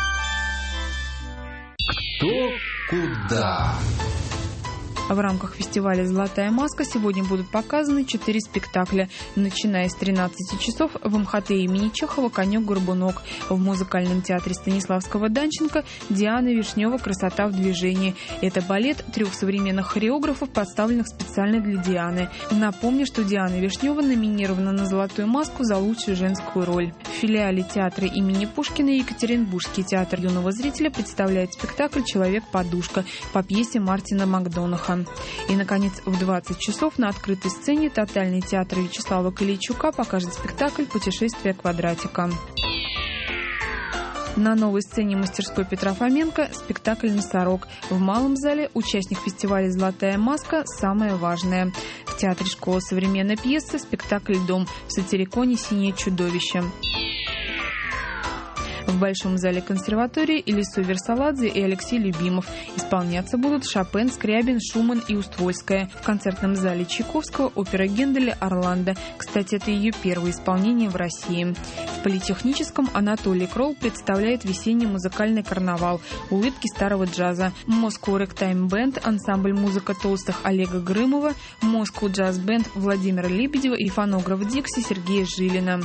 Кто куда? В рамках фестиваля «Золотая маска» сегодня будут показаны четыре спектакля. Начиная с тринадцати часов в эм ха тэ имени Чехова «Конек-горбунок». В музыкальном театре Станиславского Данченко «Диана Вишнева. Красота в движении». Это балет трех современных хореографов, поставленных специально для Дианы. Напомню, что Диана Вишнева номинирована на «Золотую маску» за лучшую женскую роль. В филиале театра имени Пушкина Екатеринбургский театр юного зрителя представляет спектакль «Человек-подушка» по пьесе Мартина Макдонаха. И, наконец, в двадцать часов на открытой сцене Тотальный театр Вячеслава Калейчука покажет спектакль «Путешествие квадратика». На новой сцене мастерской Петра Фоменко спектакль «Носорог». В малом зале участник фестиваля «Золотая маска» «Самое важное». В театре «Школа современной пьесы» спектакль «Дом». В сатириконе «Синее чудовище». В Большом зале консерватории Элису Версаладзе и Алексей Любимов. Исполняться будут Шопен, Скрябин, Шуман и Уствольская. В концертном зале Чайковского опера Генделя «Орландо». Кстати, это ее первое исполнение в России. В Политехническом Анатолий Кролл представляет весенний музыкальный карнавал «Улыбки старого джаза». Moscow Ragtime Band, ансамбль «Музыка толстых» Олега Грымова, Moscow Jazz Band Владимира Лебедева и фонограф Дикси Сергея Жилина.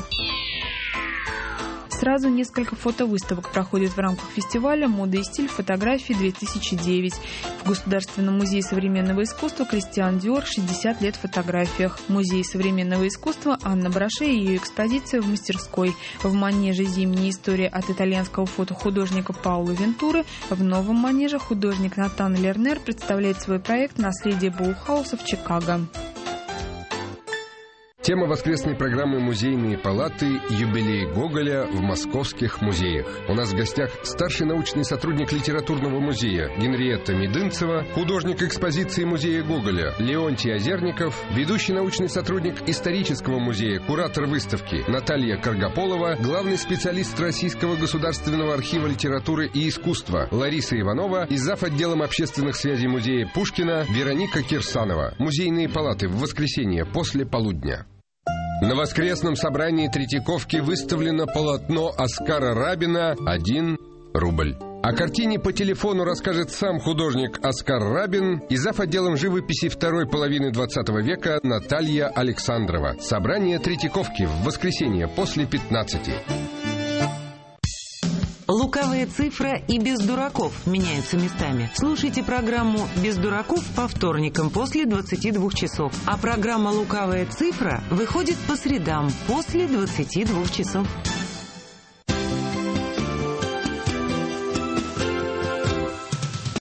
Сразу несколько фотовыставок проходят в рамках фестиваля «Мода и стиль. Фотографии-две тысячи девять». В Государственном музее современного искусства Кристиан Диор шестьдесят лет в фотографиях. В Музее современного искусства Анна Браше и ее экспозиция в мастерской. В манеже «Зимняя история» от итальянского фотохудожника Пауло Вентуры. В новом манеже художник Натан Лернер представляет свой проект «Наследие Баухауса в Чикаго». Тема воскресной программы «Музейные палаты. Юбилей Гоголя в московских музеях». У нас в гостях старший научный сотрудник литературного музея Генриетта Медынцева, художник экспозиции музея Гоголя Леонтий Озерников, ведущий научный сотрудник исторического музея, куратор выставки Наталья Каргополова, главный специалист Российского государственного архива литературы и искусства Лариса Иванова и зав. Отделом общественных связей музея Пушкина Вероника Кирсанова. Музейные палаты в воскресенье после полудня. На воскресном собрании Третьяковки выставлено полотно Оскара Рабина «Один рубль». О картине по телефону расскажет сам художник Оскар Рабин и зав. Отделом живописи второй половины двадцатого века Наталья Александрова. Собрание Третьяковки в воскресенье после пятнадцати. Лукавая цифра и без дураков меняются местами. Слушайте программу «Без дураков» по вторникам после двадцати двух часов. А программа «Лукавая цифра» выходит по средам после двадцати двух часов.